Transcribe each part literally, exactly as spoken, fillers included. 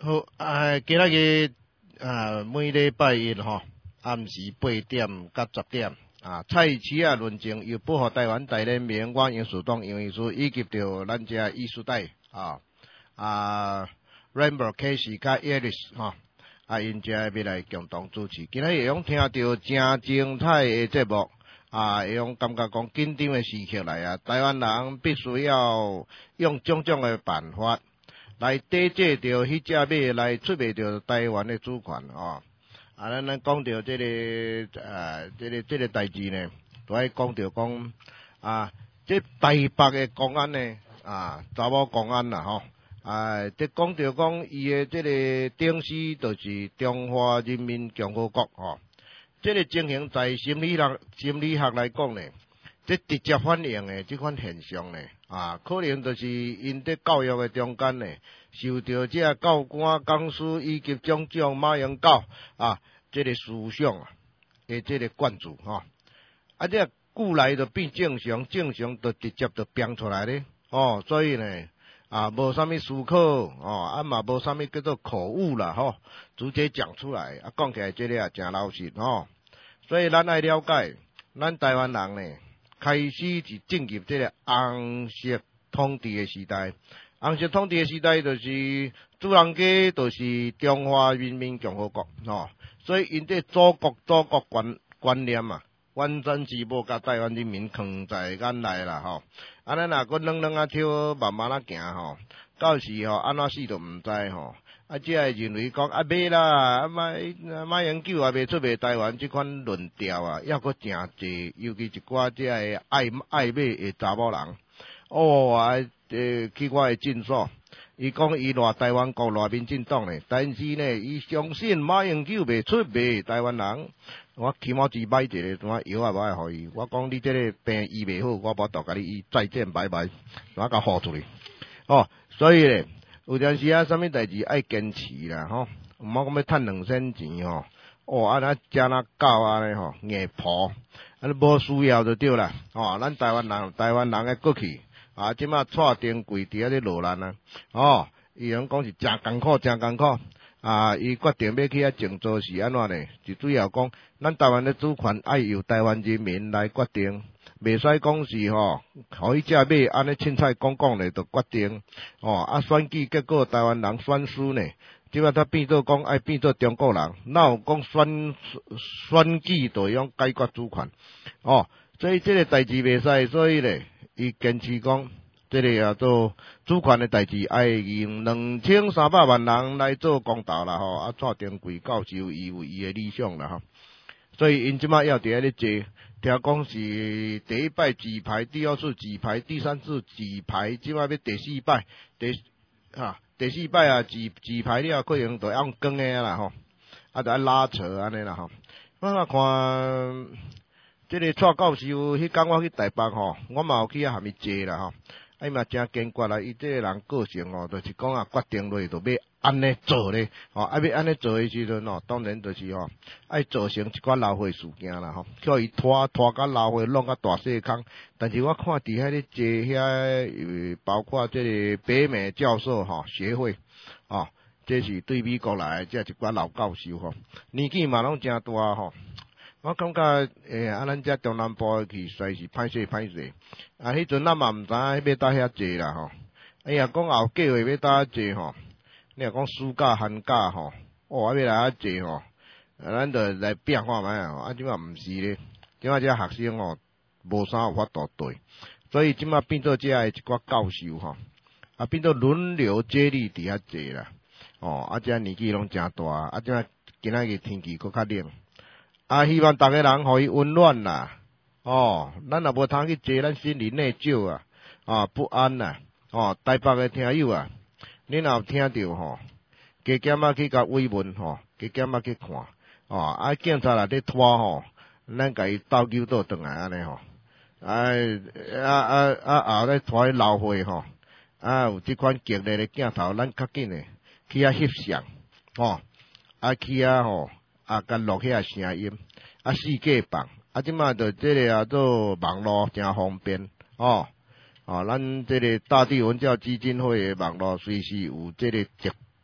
好，啊，今仔日啊，每礼拜一吼，暗时八点到十点啊，蔡奇啊论证由保护台湾大联盟我杨树东杨医师以及着咱遮医师代啊啊 Rainbow Casey 甲 Eris 吼啊，因遮要来共同主持。今仔日用听到真精彩的节目啊，用感觉讲紧张的时刻来啊，台湾人必须要用种种的办法。来抵制着迄只马来出卖着台湾的主权哦，啊，咱咱讲着这个呃，这个这个代志呢，都爱讲着讲啊，这台北的公安呢啊，查某公安啦吼，啊，这讲着讲伊的这个顶司就是中华人民共和国吼，这个情形在心理学心理学来讲呢。这直接反映的这款现象呢，啊，可能就是因在教育的中间呢，受到这教官、讲师以及种种马英九啊，这个思想啊的这个灌注吼，啊，这久来就变正常，正常就直接就变出来咧，哦，所以呢，啊，无啥物思考，哦，啊嘛无啥物叫做口误啦，吼，直接讲出来，啊，讲起来这个也真老实吼，所以咱爱了解，咱台湾人呢。开始是进入这个红色统治的时代，红色统治的时代就是主人家就是中华人民共和国吼，所以因这祖国祖国观观念啊，完全是无甲台湾人民藏在眼内啦吼。啊，咱若搁软软啊跳，慢慢啊行吼，到时吼安怎死都毋知吼。啊，只会认为讲啊，袂啦，啊马马英九也袂出卖台湾即款论调啊，抑搁诚济，尤其一寡只个爱爱马的查某人，哦啊，呃，去我的诊所，伊讲伊赖台湾国赖民进党咧，但是呢，伊相信马英九袂出卖台湾人，我起码只买一个什么药啊，无爱互伊，我讲你这个病医袂好，我无度甲你医，再见拜拜，我甲付出去，哦，所以咧。有阵时啊，啥物代志爱坚持啦，吼，毋好讲要趁两仙钱吼，哦，啊那食那狗啊咧吼，硬婆，啊你无需要就对啦，哦，咱台湾人，台湾人诶过去，啊，即马蔡丁贵伫遐咧落难啊，哦，伊人讲是真艰苦，真艰苦，啊，伊决定要去遐静坐是安怎呢？就主要讲，咱台湾诶主权爱由台湾人民来决定。袂使讲是吼，互伊只马安尼凊彩讲讲咧，就决定哦。啊，选举结果台湾人选输呢，即摆他变做讲爱变做中国人，哪有讲选选举就用解决主权哦？所以这个代志袂使，所以咧，伊坚持讲，这个啊做主权的代志，爱用两千三百万人来做公道啦吼。啊，蔡丁贵教授伊有伊的理想啦吼，所以因即摆要伫遐咧坐。听讲是第一摆举牌，第二次举牌，第三次举牌，即摆要第四摆，第哈第四摆啊举举牌了，可能就用光诶啦吼，啊就爱拉扯安尼啦吼。我若看即个蔡教授迄天我去台北吼，我嘛有去遐含伊坐啦吼，啊伊嘛真坚决啦，伊即个人个性吼，就是讲啊决定落就要安尼做咧，吼，啊要安尼做诶时阵吼，当然就是吼，爱造成一寡老岁事件啦吼，叫伊拖拖甲老岁弄甲大细坑。但是我看伫遐咧坐遐，包括即个北美教授吼协会，哦，这是对美国来，这一寡老教授吼，年纪嘛拢真大吼。我感觉诶，啊咱遮中南部去实是歹势歹势，啊迄阵咱嘛毋知影要倒遐坐啦吼，哎呀讲后计划要倒遐坐吼。你若讲暑假寒假吼，哦，要来遐坐吼，咱就来变看觅啊！啊，即马毋是咧，即马遮学生吼无啥有法度对，所以即马变做遮诶一寡教授吼，啊变做轮流接力伫遐坐啦，哦，啊遮年纪拢诚大，啊即马今仔日天气搁较冷，啊希望逐个人互伊温暖啦，哦，咱若无通去坐，咱心里内疚啊，啊不安啦，哦，台北诶听友啊。你若有听着吼，加减仔去甲慰问吼，加减仔去看，哦，啊警察内底拖吼，咱甲伊斗救倒转来安尼吼，哎啊啊啊后咧拖去老岁吼，啊有即款激烈的镜头，咱较紧诶去遐翕相，吼，啊去遐吼，啊甲录遐声音，啊四界放，啊即马着即个啊做网络诚方便，哦。啊，咱这个大地文教基金会的网络随时有这个直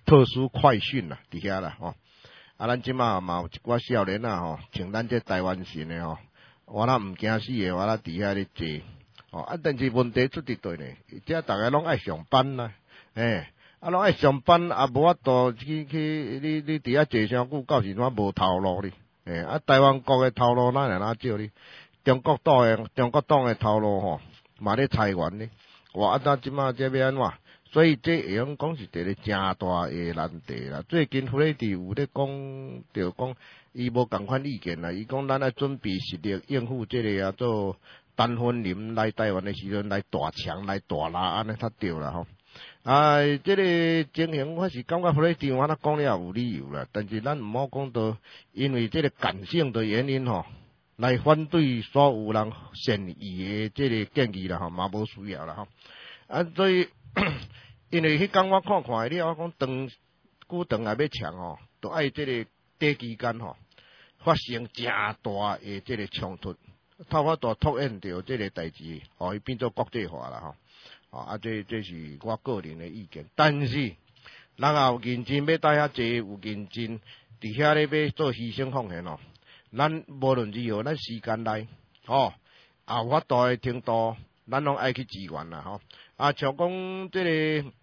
特殊快讯啦，伫遐啦吼。啊，咱即马嘛有一寡少年啊吼，像咱这台湾神的吼，我那毋惊死的，我那伫遐咧坐。哦，啊，但是问题出伫对呢，遮大家拢爱上班啦，诶，啊，拢爱上班，啊，无法度去去，你你伫遐坐上久，到时怎无头路哩？诶，啊，台湾国的头路哪会哪少哩？中国党的中国党的头路吼，嘛咧裁员哩。哇，啊，咱即马这要安怎？所以这会用讲是一个正大的难题啦。最近弗雷迪有咧讲，就讲伊无共款意见啦。伊讲咱要准备实力应付这个啊做。陈芬林来台湾的时阵，来大强来大拉，安尼较对啦吼。啊，这个情形我是感觉弗雷迪我那讲了有理由啦，但是咱毋好讲到因为这个感性的原因吼，来反对所有人善意的这个建议啦吼，嘛无需要啦吼。啊，所以因为迄天我看看了，我讲长久长来要强吼，都爱这个短期间吼发生正大的这个冲突。透法度凸显着这个代志，哦，伊变做国际化啦吼，哦，啊，这这是我个人的意见。但是，人也有认真要带遐济，有认真伫遐咧要做牺牲奉献哦。咱无论如何，咱时间内，哦，也有法度的程度，咱拢爱去支援啦吼。啊，像讲这个，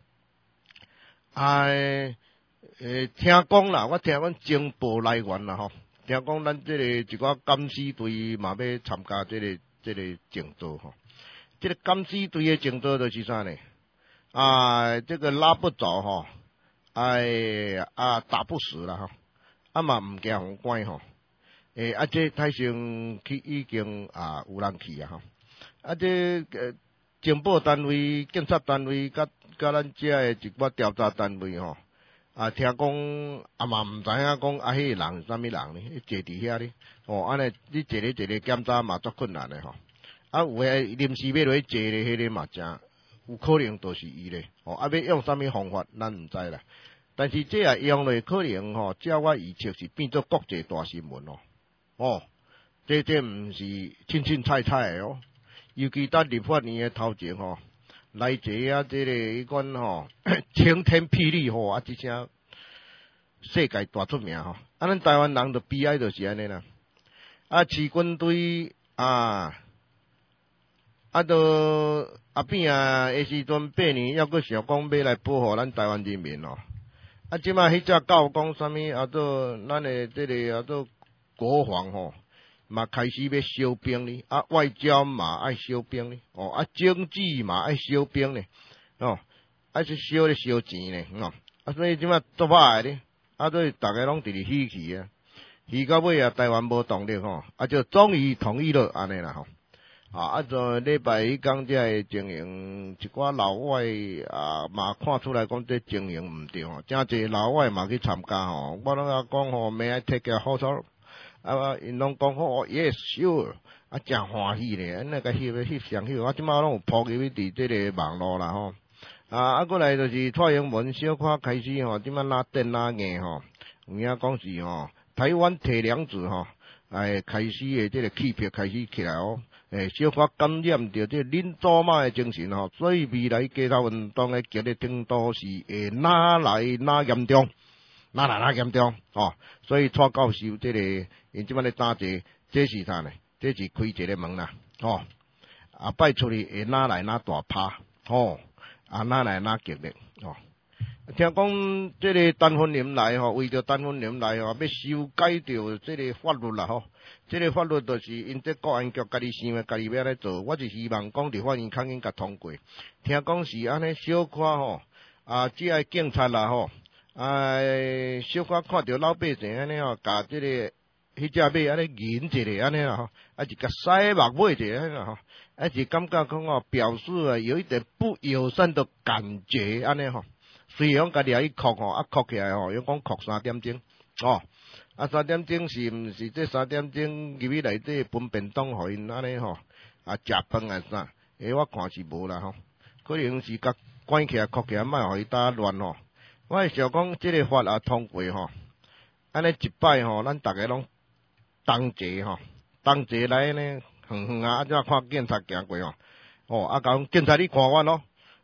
啊，诶，听讲啦，我听讲情报来源啦吼。听讲，咱这个一寡敢死队嘛要参加这个这个竞争吼。这个敢死队的竞争就是啥呢？啊，这个拉不着吼，哎啊打不死啦吼，啊嘛唔惊红关吼。诶，啊这台上去已经啊有人去啊吼。啊这个情报单位、警察单位，甲甲咱遮的一寡调查单位吼。啊，听讲啊嘛毋知影讲啊，迄个人是啥物人呢？坐伫遐哩，哦，安尼你坐咧一个检查嘛足困难的吼。啊，有诶临时要落去坐咧，迄个嘛真有可能就是伊咧。哦，啊要用啥物方法，咱毋知啦。但是这也用落可能吼，照我预测是变做国际大新闻哦。哦，这这毋是凊凊彩彩的哦，尤其咱立法年诶头前吼。来者啊，这个迄款吼晴天霹雳吼啊，一声世界大出名吼。啊，咱台湾人就悲哀就是安尼啦。啊，市军队啊，啊，都阿扁啊，诶时阵八年，还阁想讲要来保护咱台湾人民哦。啊，即摆迄只狗讲啥物啊？做咱诶这个啊，做国防吼。嘛开始要烧兵哩，啊外交嘛爱烧兵哩，哦啊经济嘛爱烧兵哩，哦啊是烧咧烧钱咧，哦啊所以即摆做歹咧，啊所以大家拢伫咧喜气啊，喜到尾啊台湾无动力吼，啊就终于同意了安尼啦吼，啊啊就礼拜一讲这个经营，一寡老外啊嘛看出来讲这经营毋对吼，真侪老外嘛去参加吼，我拢甲讲吼，明仔 take 好操。啊！因拢讲好 ，yes sure， 啊，真欢喜咧，安尼个翕翕上翕，我即马拢有铺入去伫即个网络啦吼。啊，啊，过来就是蔡英文小可开始吼，即马拉电拉硬吼，有影讲是吼，台湾铁娘子吼，哎，开始诶，即个气魄开始起来哦，诶，小可感染着即个恁祖妈诶精神吼，所以未来街头运动诶激烈程度是会哪来哪严重。哪来哪严重哦，所以蔡教授这个因即摆咧打这，这是啥呢？这是开一个门啦，哦，啊摆出去会哪来哪大拍，哦，啊哪来哪激烈，哦。听讲这个陈芬林来吼，为着陈芬林来吼，要修改掉这个法律啦吼，这个法律就是因这国安局家己想诶，家己要来做，我就希望讲伫法院肯应甲通过。听讲是安尼小可吼，啊，即个警察啦吼。哎，小可看到老百姓安尼吼，甲即个迄只马安尼引一个安尼啦吼，啊是甲塞目尾一个安尼啦吼，啊是感觉讲哦，表示啊有一点不友善的感觉安尼吼。虽然家己也去哭吼，啊哭起来吼，又讲哭三点钟，哦，啊三點鐘是毋是這三點鐘入去內底分便當互因安尼吼，啊食飯啊啥？誒我看是無啦吼，可能是甲關起來哭起來，莫互伊打亂吼。我是想講，即個法也通過吼，安尼一擺吼，咱逐個攏同齊吼，同齊來呢，遠遠啊，啊怎看警察行過吼，哦啊講警察你看我咯，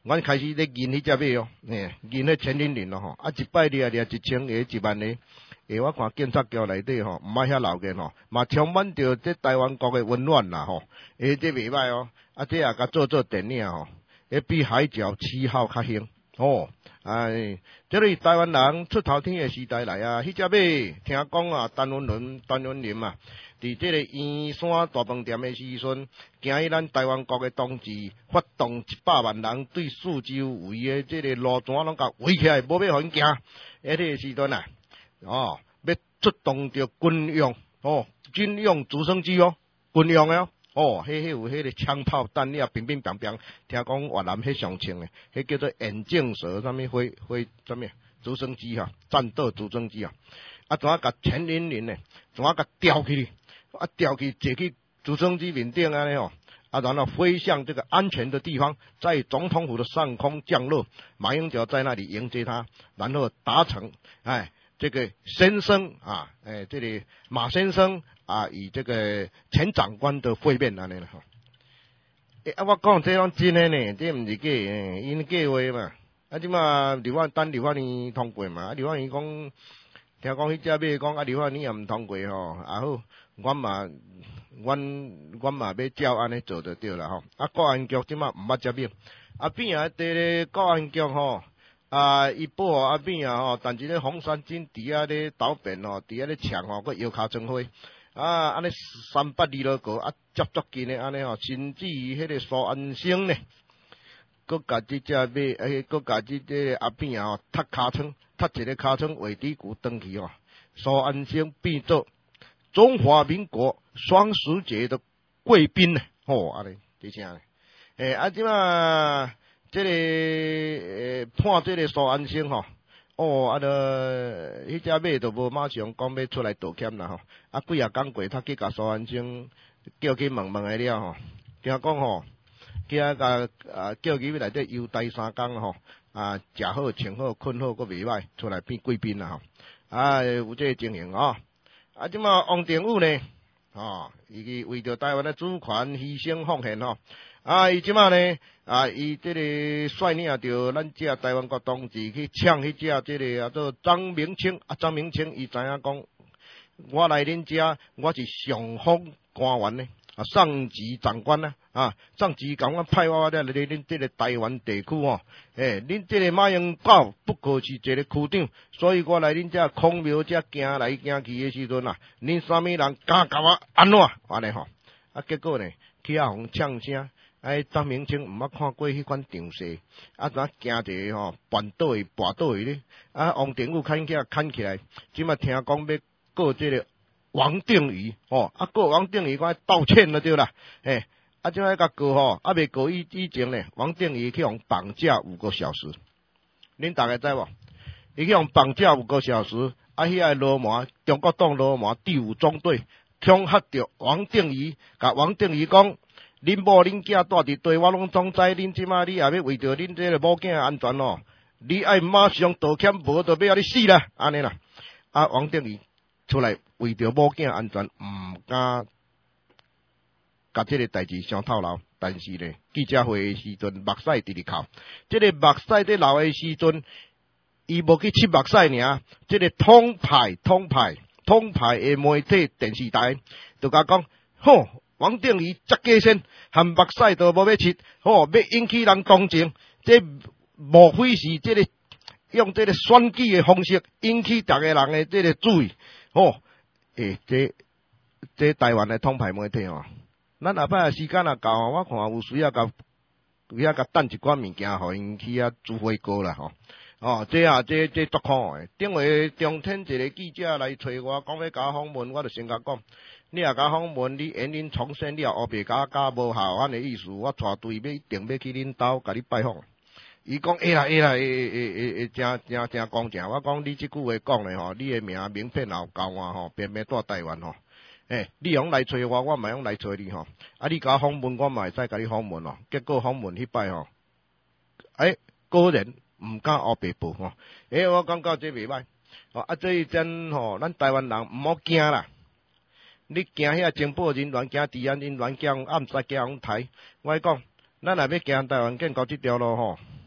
阮开始咧认迄只马哦，嘿，认迄千零零咯吼，啊一摆掠掠一千个、一万个，诶，我看警察局内底吼，毋爱遐闹热吼，嘛充满着这台湾国的温暖啦吼，诶，这袂歹哦，啊这也甲做做电影吼，诶，比海角七号较兴哦。哎，这是台湾人出头天的时代来啊！迄只马听讲啊，陈文伦、陈文林啊，伫这个圆山大饭店的时阵，行去咱台湾国的同志，发动一百万人对四周围的这个路段拢甲围起来，无要互因行。迄个时阵啊，哦，要出动着军用哦，军用直升机哦，军用的哦。哦，迄迄有迄个枪炮弹药，乒乒乓乓。听讲越南迄上清诶，迄叫做眼镜蛇，啥物飞飞啥物直升机哈，战斗直升机啊，啊，怎啊甲千零零诶，怎啊甲吊起去，啊吊起坐去直升机面顶安尼吼，啊，然后飞向这个安全的地方，在总统府的上空降落，马英九在那里迎接他，然后达成哎。这个先生啊，诶、哎，这里马先生啊，与这个前长官的会面安尼啦吼。诶、啊，我讲这种真诶呢，这毋是假诶，因假话嘛。啊，即马刘万等刘万年通过嘛，啊，刘万年讲，听讲迄只马讲啊，刘万年也毋通过吼，啊好，阮嘛，阮阮嘛要照安尼做就对啦吼。啊，国安局即马毋捌只马，啊边啊伫咧国安局吼。啊，伊保护阿扁啊吼，但是咧红山军伫遐咧倒变吼，伫遐咧抢吼，佮摇骹装花，啊，安尼三八二路过啊，接足近咧安尼吼，甚至于迄个苏安生呢，佮家己只马，诶，佮家己这阿扁啊吼，踢骹床，踢一个骹床画底鼓登去吼，苏安生变做中华民国双十节的贵宾呢，吼，安尼，即啥呢？诶，啊，即马。这个诶、呃，判这个苏安生吼，哦，啊，着迄只马就无马上讲要出来道歉啦吼，啊，几啊工过，他去甲苏安生叫去问问个了吼，听讲吼，去啊甲啊叫去内底游待三工吼，啊，食好穿好困好，佫袂歹，出来变贵宾啦吼，啊，有这个情形吼，啊，即马王定宇呢，哦，伊为着台湾的主权牺牲奉献吼。啊！伊即马呢？啊！伊即个率领着咱遮台湾国同志去抢迄只即个啊，做张明清啊，张明清伊知影讲，我来恁遮，我是上峰官员呢，啊，上级长官呢，啊，上级长官派我来恁即个台湾地区吼，诶、欸，恁即个马英九不过是一个区长，所以我来恁遮孔庙遮行来行去的时阵啊，恁啥物人敢甲我安怎安尼吼？啊，结果呢，去啊互呛声。哎，张明清毋捌看过迄款场势，啊，怎惊一个吼，绊倒去，跋倒去咧？啊，王定宇牵起来，牵起来，即马听讲要告这个王定宇，吼，啊，告王定宇，我道歉了对啦，嘿，啊，即马甲告吼，啊，未告以以前咧，王定宇去互绑架五个小时，恁大家知无？伊去互绑架五个小时，啊，遐个罗马中国党罗马第五中队恐吓着王定宇，甲王定宇讲。恁某恁囝住伫地，我拢总知。恁即马你也要为着恁这个某囝安全哦，你爱马上道歉，无就要互你死啦，安尼啦。啊，王定宇出来为着某囝安全，毋敢甲这个代志伤透露。但是呢，记者会的时阵，目屎直直哭。这个目屎在流的时阵，伊无去吸目屎尔。这个统派、统派、统派的媒体电视台，就甲讲，吼。王定宇这假先含目屎都无要切，吼、哦，要引起人同情，这莫非是这个用这个选举的方式引起大家人的这个注意，吼、哦，诶，这这台湾的统派媒体哦，咱下摆时间也到，我看有需要甲有遐甲等一寡物件，互因去遐煮火锅啦，吼、哦，哦，这啊，这这足可诶，顶回中天一个记者来找我，讲要甲访问，我就先甲讲。你若甲访问，你言恁重申了，后壁甲甲无效，安尼意思，我带队要一定要去恁兜甲你拜访。伊讲会啦会啦会会会会真真真公正，我讲你即句话讲咧吼，你诶名名片也有交我吼，偏偏住台湾吼，诶，你用来找我，我嘛用来找你吼。啊，你甲访问，我嘛会使甲你访问咯。结果访问迄摆吼，诶，果然毋敢后壁报吼。诶，我感觉这袂歹。哦，啊，这一阵吼，咱台湾人毋好惊啦。你惊遐情报人员，惊治安人员，惊暗杀，惊红台。我讲，咱若要行台湾建国这条路吼，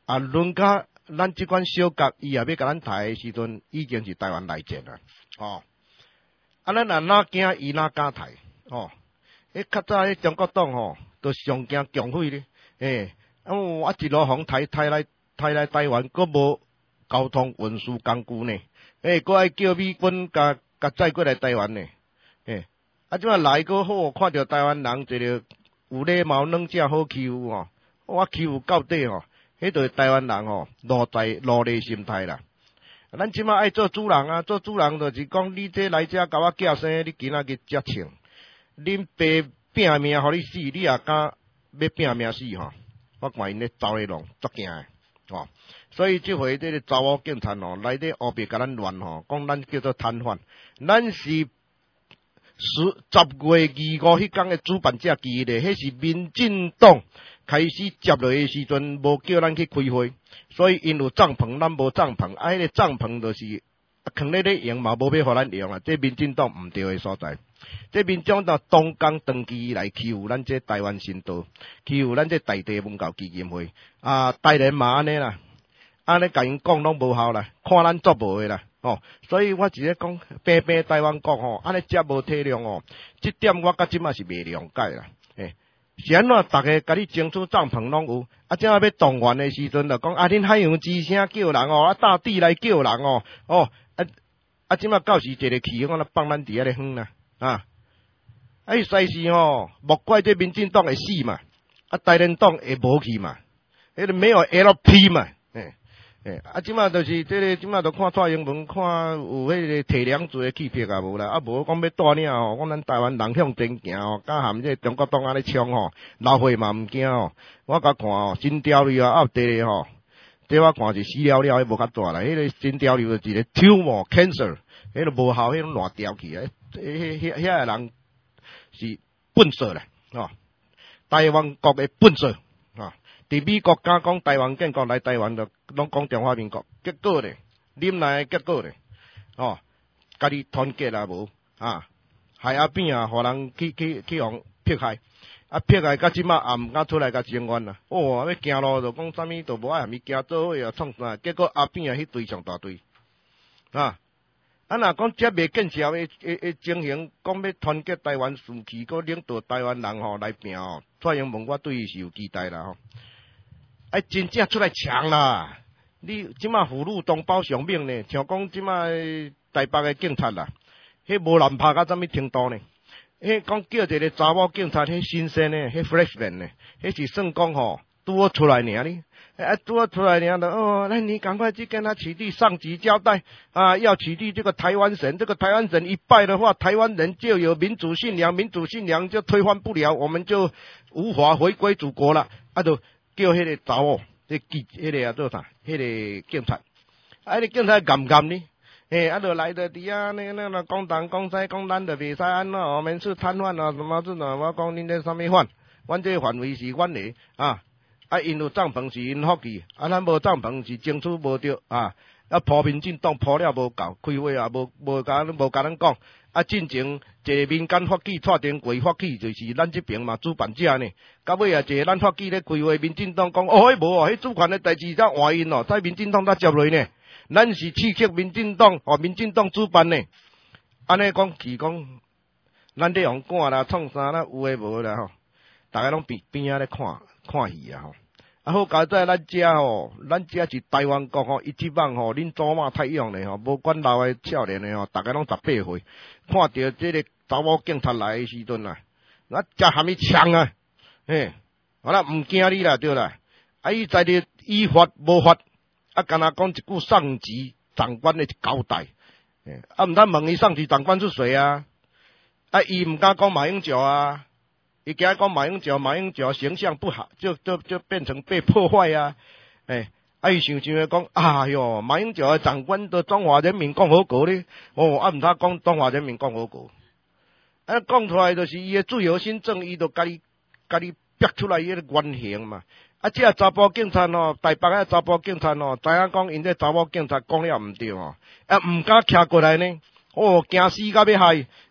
啊，轮到咱即款小国，伊也要甲咱抬诶时阵，已经是台湾内战啦，哦，啊，咱若哪惊伊哪敢抬，哦，迄较早迄中国党吼，都上惊共匪咧，诶、欸，啊，啊一路互抬抬来抬来台湾，佫无交通运输工具呢，诶、欸，佫爱叫美军甲甲载过来台湾呢，诶、欸，啊，即摆来佫好，看着台湾人一个有礼貌、软正好欺负吼，我欺负到底吼。迄就是台湾人吼，奴才奴隶心态啦。咱即摆爱做主人啊，做主人就是讲，你这来遮甲我寄生，你今仔日才穿。恁爸拼命互你死，你也敢要拼命死吼？我看因咧走咧弄，足惊诶吼。所以即回这个查某警察吼，来咧后壁甲咱乱吼，讲咱叫做摊贩，咱是十十月二五迄天诶主办者记咧，迄是民进党。开始接落诶时阵，无叫咱去开会，所以因有帐篷，咱无帐篷。啊，迄个帐篷就是囥咧咧用嘛，无要互咱用啊。这民进党毋对诶所在，这民进党东江长期来欺负咱这台湾新岛，欺负咱这在地文教基金会啊，台联嘛安尼啦，安尼甲因讲拢无效啦，看咱做无诶啦。哦，所以我直接讲，平平台湾国吼，安尼遮无体谅哦，即点我甲即马是未谅解啦，诶。是安怎？逐个甲你争取帐篷拢有，啊，正要要动员诶时阵，就讲啊，恁海洋之声叫人哦，啊，大地来叫人哦，哦，啊啊，即马到时一个去，我来放咱伫遐咧远啦，啊，啊，伊实是吼，莫怪这民进党会死嘛，啊，台联党会无去嘛，迄个没有 L P 嘛，诶。诶，啊，即马就是这个，即马就看蔡英文，看有迄个提梁做诶气魄啊无啦，啊无讲要带领吼，讲咱台湾人向前行吼，敢含这中国党安尼冲吼，老岁嘛毋惊吼，我甲看吼，真条理啊，啊第个吼，这我看是死了了，迄无较大啦，迄个真条理就是一个 tumor cancer， 迄个无效，迄种烂掉去啊，迄迄遐个人是笨色啦，吼，台湾国诶笨色，吼。伫美国敢讲台湾建国来台湾就拢讲中华民国，结果咧，恁来结果咧，哦，家己团结啊无啊，害阿扁啊，互人去去去互迫害，啊迫害到即马也毋敢出来甲声援啦，哦，要行路就讲啥物都无爱含物件做伙啊创啥，结果阿扁啊迄堆上大堆，啊，啊若讲遮袂见效诶诶诶情形，讲要团结台湾士气，搁领导台湾人吼来拼吼，蔡英文我对伊是有期待啦吼。哎，真正出来抢啦！你即马俘虏同胞上命呢，像讲即马台北诶警察啦，迄无人拍甲啥物程度呢？迄讲叫一个查某警察，迄新鲜呢，迄 freshman 呢，迄是算讲吼拄好出来尔哩，啊拄好出来尔的哦，那你赶快去跟他取缔，上级交代啊，要取缔这个台湾省，这个台湾省一败的话，台湾人就有民主信仰，民主信仰就推翻不了，我们就无法回归祖国了，啊都。叫迄个查某，迄记，迄个啊做啥？迄个警察，啊，迄个警察干干呢？诶，啊，就来的伫啊，那那那讲东讲西，讲咱就袂使安怎，我们是摊贩啊，什么这种，我讲恁这啥物贩？阮这范围是阮的啊，啊，因有帐篷是因福气，啊，咱无帐篷是争取无着啊，啊，破民进党破了无够，开会也无无甲无甲咱讲。啊，进前一个民间法纪蔡丁贵法纪，就是咱这边嘛主办者呢。到尾啊，一个咱法纪咧开会，民进党讲哦，迄无哦，迄主权的代志才换因哦，在民进党才接落呢。咱是刺激民进党，哦，民进党主办呢。安尼讲是讲，咱咧用赶啦，创啥啦，有诶无啦吼，大家拢边边仔咧看看戏啊吼。啊好，佳在咱遮吼，咱遮是台湾国吼，伊即帮吼，恁祖妈太用咧吼，无管老诶少年诶吼，大家拢十八岁，看到即个查某警察来诶时阵啦，那才含伊枪啊，嘿，好啦，毋惊你啦，对啦，啊伊在咧依法无法，啊干那讲一句上级长官诶交代，诶，啊毋通问伊上级长官是谁啊？啊伊毋敢讲马英九啊。伊惊讲马英九，马英九形象不好，就就就变成被破坏啊！哎，啊伊想想讲，哎哟，马英九的长官的中华人民共和国咧，哦，啊毋通讲中华人民共和国，啊讲出来就是伊的自由新政，伊就家己家己逼出来伊个原型嘛。啊，这查甫警察哦，台北个查甫警察哦，知影讲因这查某警察讲了毋对哦，啊毋敢徛过来呢，哦，惊死甲要害，嘿。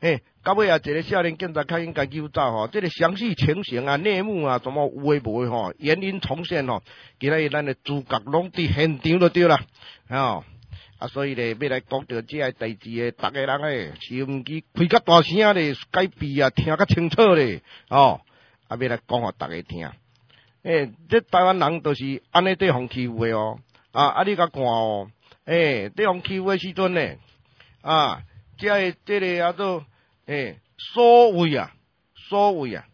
到尾啊，一个少年警察较应该救走吼，这个详细情形啊、内幕啊，什么有诶无诶吼，原因重现吼，今仔日咱诶主角拢伫现场就对啦，吼。啊，所以咧，要来讲到这个代志诶，逐个人诶，收音机开较大声咧，改闭啊，听较清楚咧，哦，啊，要来讲互逐个听。诶、欸，这台湾人都是安尼对方欺负诶哦，啊，啊，你甲看哦，诶、欸，对方欺负诶时阵咧，啊，这个这个叫做诶，所谓啊，所谓啊，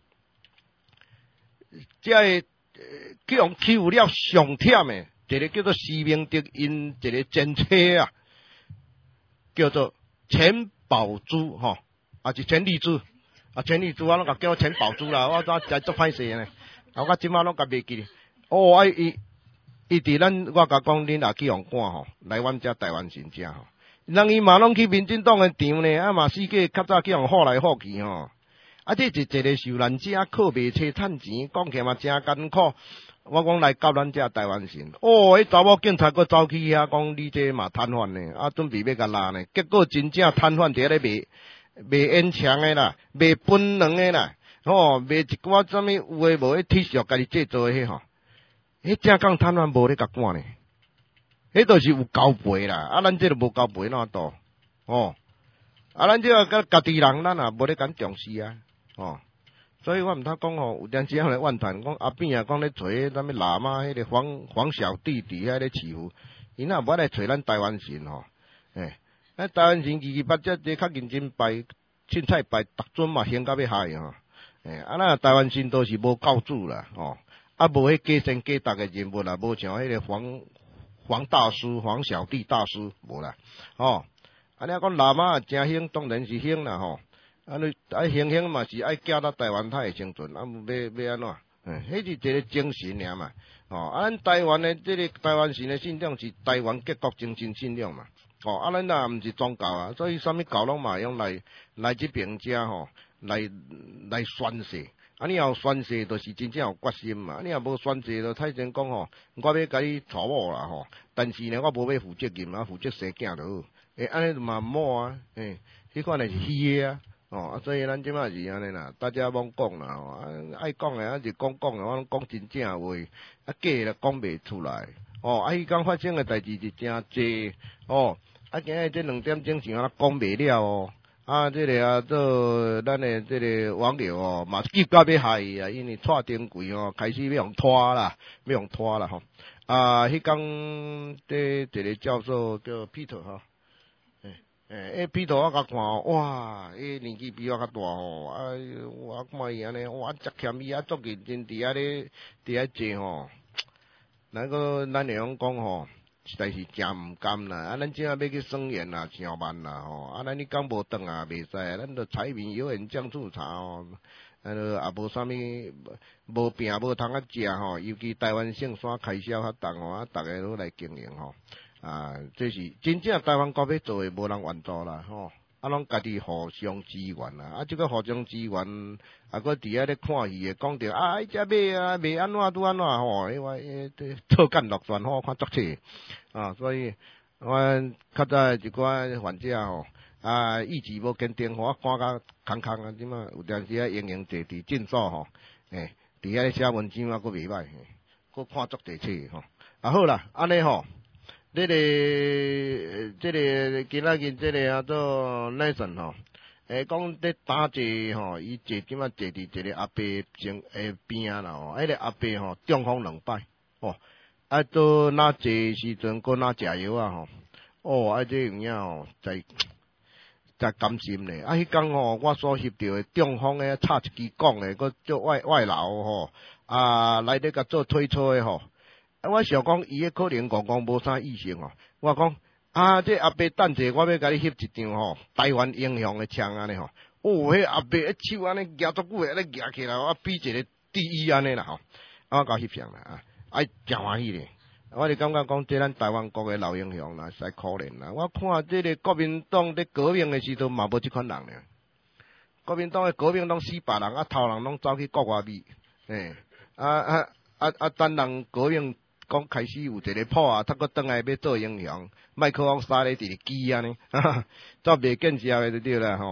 这个叫人欺负了上忝诶。一个叫做施明德因一个前妻啊，叫做钱宝珠吼，啊是钱丽珠，啊钱丽珠啊，拢甲叫钱宝珠啦，我怎才做歹势呢？啊，我即马拢甲袂记。哦，啊伊伊伫咱我甲讲，恁也去用赶吼，来阮遮台湾神遮吼，人伊嘛拢去民进党诶场呢，啊嘛世界较早去用好来好去吼，啊这是一个受难者靠卖车趁钱，讲起嘛真艰苦。我讲来到咱遮台湾省，哦，迄查某警察佫走去遐讲你这嘛瘫痪呢，啊准备要甲拉呢，结果真正瘫痪伫咧卖卖烟枪诶啦，卖槟榔诶啦，吼卖一寡啥物有诶无诶 T 恤家己制作诶迄吼，迄正讲瘫痪无咧甲赶呢，迄著是有交赔啦，啊咱这著无交赔哪度，哦，啊咱这个家己人咱也无咧敢重视啊，哦。所以我毋通讲吼，有阵时啊来怨叹，讲阿扁啊讲咧找迄啥物喇嘛，迄个黄黄小弟伫遐咧欺负，因若无来找咱台湾神吼，诶，咱台湾神二二八只个较认真拜，凊彩拜，逐尊嘛兴到要害吼，诶，啊咱台湾神都是无教主啦，吼，啊无迄假神假达诶人物啦，无像迄个黄黄大师、黄小弟大师无啦，吼，啊你讲喇嘛真兴，当然是兴啦吼。啊，你爱兴兴嘛是爱寄到台湾，才会生存。啊，要要安怎？嗯，迄是一个精神尔嘛。哦，啊，咱台湾的这个台湾神的信仰是台湾各国精神信仰嘛。哦，啊，咱也毋是宗教啊，所以啥物教拢嘛用来来这边遮吼，来来宣誓。啊，你有宣誓，就是真正有决心嘛。啊，你若无宣誓，就太真讲吼，我要甲你娶某啦吼。但是呢，我无要负责任啊，负责生囝就好。诶，安尼嘛毋好啊。诶，迄款是虚的啊。哦，啊，所以咱即摆是安尼啦，大家罔讲啦，吼，啊，爱讲诶，啊是讲讲诶，我讲真正话，啊，假诶讲袂出来，哦，啊，迄讲发生诶代志是真济，哦，啊，今日这两点钟时啊讲袂了哦，啊，这个啊，做咱诶这个网友哦，嘛急到要害伊啊，因为蔡丁贵哦，开始要用拖啦，要用拖啦吼，啊，迄讲这一个教授叫 Peter 哈。诶，迄 Peter 我甲看，哇，伊年纪比我较大吼，啊，我看伊安尼，哇，真欠伊啊，足认真伫遐咧，伫遐坐吼。咱个咱会用讲吼，实在是真毋甘啦。啊，咱即下要去省盐啦，上班啦吼。啊，咱你讲无转啊，袂使，咱着柴米油盐酱醋茶吼，啊，也无啥物，无病无通啊食吼。尤其台湾省山开销较重吼，啊，逐个都来经营吼。啊，这是真正台湾国要做诶，无人愿做啦吼，啊，拢家己互相支援啦，啊，即个互相支援，啊，搁伫遐咧看戏诶，讲着啊，迄只买啊，卖安怎拄安怎吼，迄个迄做干乐传吼，看足册啊，所以我较早一寡患者吼，啊，意志无坚定，我看甲空空啊，即马有阵时啊，营营坐伫诊所吼，诶，伫遐咧写文章啊，搁袂歹，搁看足侪册吼，啊好啦，安尼吼。这个这个今仔日这个叫做 Nathan 吼，诶，讲咧打坐吼，伊坐即马坐伫一个阿伯前诶边啦吼，迄个阿伯吼中风两摆，哦，啊做哪坐时阵，搁哪食药啊吼，哦，啊这有影吼，在在甘心咧，啊迄工吼，我所翕到诶中风诶，插一支管诶，搁做外外劳吼，啊来咧甲做推车诶吼。啊！我想讲，伊迄可能讲讲无啥异性哦。我讲啊，这阿伯等者，我要甲你翕一张吼，台湾英雄的枪安尼吼。哦，迄阿伯一手安尼举足久诶，安尼举起来，我比一个第一安尼啦吼。啊，我甲翕相啦啊，哎，真欢喜咧。我就感觉讲，这咱台湾国诶老英雄啦，实在可怜啦。我看这个国民党咧革命诶时阵，嘛无即款人咧。国民党诶革命拢死别人，啊，头人拢走去国外比，诶，啊啊啊啊，等人革命。讲开始有一个破啊，他搁转来要做英雄，麦克风沙咧伫咧机安尼，哈哈，做袂见效诶就对啦吼。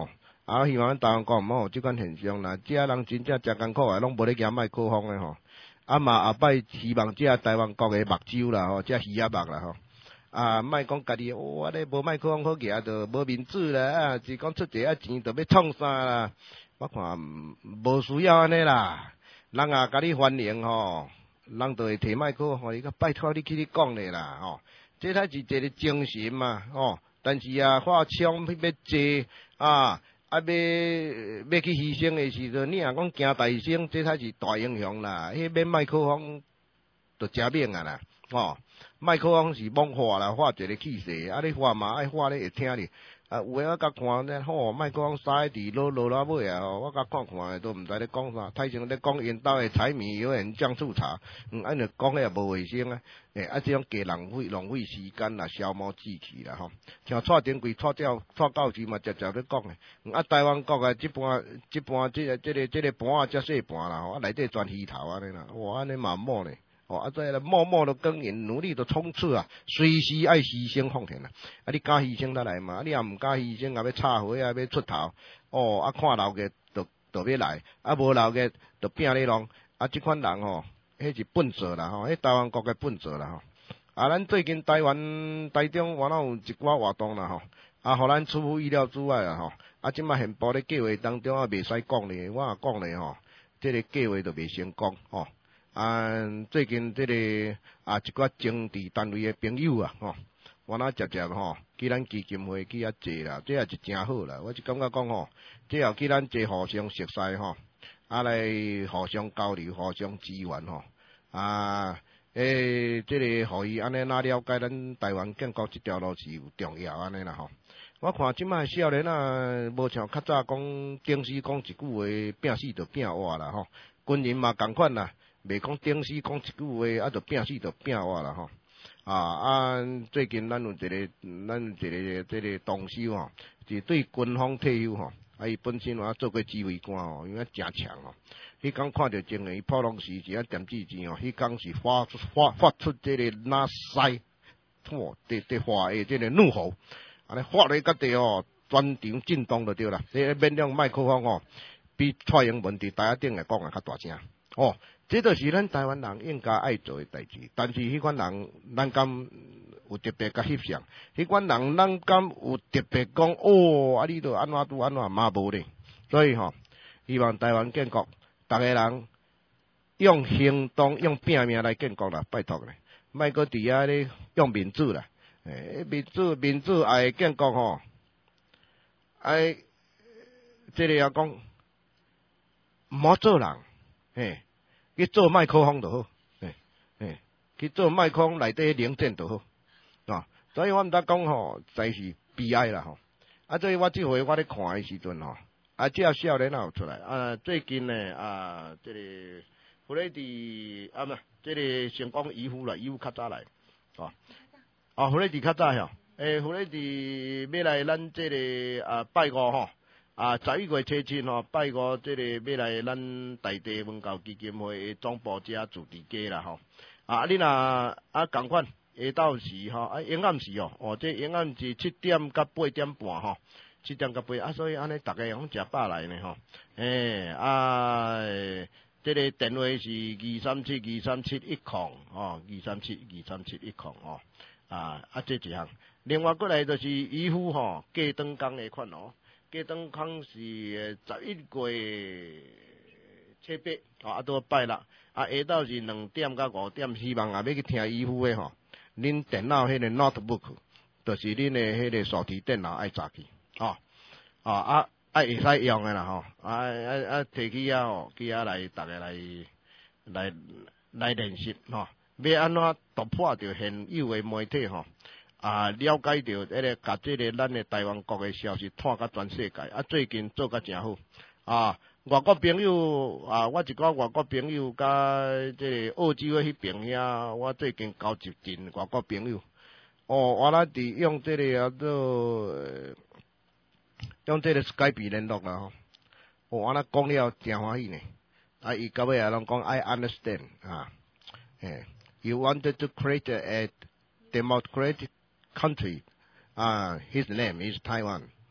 啊，希望咱台湾国毋好有即款现象啦，遮人真正诚艰苦诶，拢无咧惊麦克风诶吼。啊嘛后摆希望遮台湾国诶目睭啦吼，遮鱼仔目啦吼。啊，莫讲家己，我咧无麦克风好举，就无面子啦，啊，是讲出一啊钱，就要创啥啦？我看无需要安尼啦，人啊，甲你欢迎吼，人就会摕麦克风，伊讲拜托你去你讲咧啦，吼，这才是一个精神嘛，吼。但是啊，话枪要坐啊，啊要要去牺牲的时阵，你若讲惊大声，这才是大英雄啦。迄免麦克风就真免啊啦，吼。麦克风是罔话啦，话一个气势，啊你话嘛爱话咧会听哩。啊有诶我甲看咧，吼麦克风塞伫落落啦尾啊，吼我甲看看都毋知咧讲啥，太像咧讲因兜诶柴米油盐酱醋茶，嗯，安尼讲咧也无卫生啊，诶啊这种加浪费浪费时间啦，消磨志气啦吼。像蔡丁贵蔡掉蔡教授嘛，直直咧讲诶，啊台湾国啊，即般即般即个即个即个盘啊，遮细盘啦，吼啊内底全鱼头安尼啦，哇安尼嘛猛咧。哦，啊，再来默默的耕耘，努力的冲刺啊，随时爱牺牲奉献啊。啊，你敢牺牲得来嘛？你也毋敢牺牲，也要插花啊，要出头。哦，啊，看老嘅就就要来，啊，无老嘅就拼咧弄。啊，即款人吼，迄是本色啦吼，迄台湾国嘅本色啦吼。啊，咱最近台湾台中原来有一寡活动啦吼，啊，互咱出乎意料之外啊吼。啊，即摆现报咧计划当中啊，袂使讲咧，我也讲咧吼，即个计划就袂成功吼。啊，最近这个啊一寡政治单位的朋友啊，吼，我那直接吼，去咱基金会去遐坐啦，这也是真好啦。我是感觉讲吼，这要去咱坐互相熟悉吼，啊来互相交流、互相支援吼，啊，诶，这个互伊安尼哪了解咱台湾建国这条路是有重要安尼啦吼。我看即摆少年啊，无像较早讲顶时讲一句话，拼死就拼活啦吼，军人嘛共款啦。袂讲顶死讲一句话，啊，就拼死就拼活啦吼。啊啊，最近咱有一个，咱有一个这个同事吼，是对军方退休吼，啊，伊本身我做过指挥官吼，因为诚强吼。迄天看到情形，伊普通时是啊点子钱吼，迄天是发出发发出这个那塞，嚯，对对话的这个怒吼，安尼发咧个地吼，全场震动就对啦。这免用麦克风吼，比蔡英文伫台下顶来讲啊较大声哦。这就是咱台湾人应该爱做的代志，但是迄款人，咱敢有特别甲翕相？迄款人，咱敢有特别讲哦？啊，你著安怎拄安怎嘛无咧？所以吼，希望台湾建国，逐个人用行动、用拼命来建国啦，拜托咧，莫搁伫遐咧用民主啦，诶，民主民主爱建国吼，爱这个也讲，毋好做人，嘿。去做麦克风就好，诶诶，去做麦克风内底零件就好，啊，所以我毋知讲吼，真是悲哀啦吼。啊，所以我即回我咧看诶时阵吼，啊，只要少年也有出来，啊，最近呢啊，这个弗雷迪啊，毋，这个成功姨夫啦，姨夫较早来，哦，啊，弗雷迪较早吼，诶，弗雷迪要来咱这个啊拜五吼。啊，十一月七七吼，拜五即个要来咱大地文教基金会的总部遮主持家啦吼。啊，你若啊共款下昼时吼，啊永暗时哦，哦，这永暗是七点到八点半吼，七点到八啊，所以安尼逐个拢食饱来呢吼。诶、欸、啊，即、这个电话是二三七二三七一空哦，二三七二三七一空哦。啊啊，这一项，另外过来就是渔夫吼，过长工的款哦。过长康是十一月七八，啊，都拜六，啊，下昼是两点到五點，希望也要去聽醫夫的吼。恁電腦迄個 notebook，就是恁的迄個數體電腦愛揸去，吼，啊啊啊會使用的啦吼，啊啊啊摕去啊吼，去啊來逐個來來來練習吼，要安怎突破着現有的媒體吼。啊，了解到迄个，甲即个咱的台湾国的消息，传甲全世界。啊，最近做甲诚好。啊，外国朋友啊，我一个外国朋友甲即个澳洲的迄边遐，我最近交一阵外国朋友。哦，我那伫用即个啊做，用即个 Skype 联络啦吼。哦，我那讲了诚欢喜呢。啊，伊到尾啊，拢讲 I understand 啊，诶 ，You wanted to create a democratic country, uh, his name is Taiwan.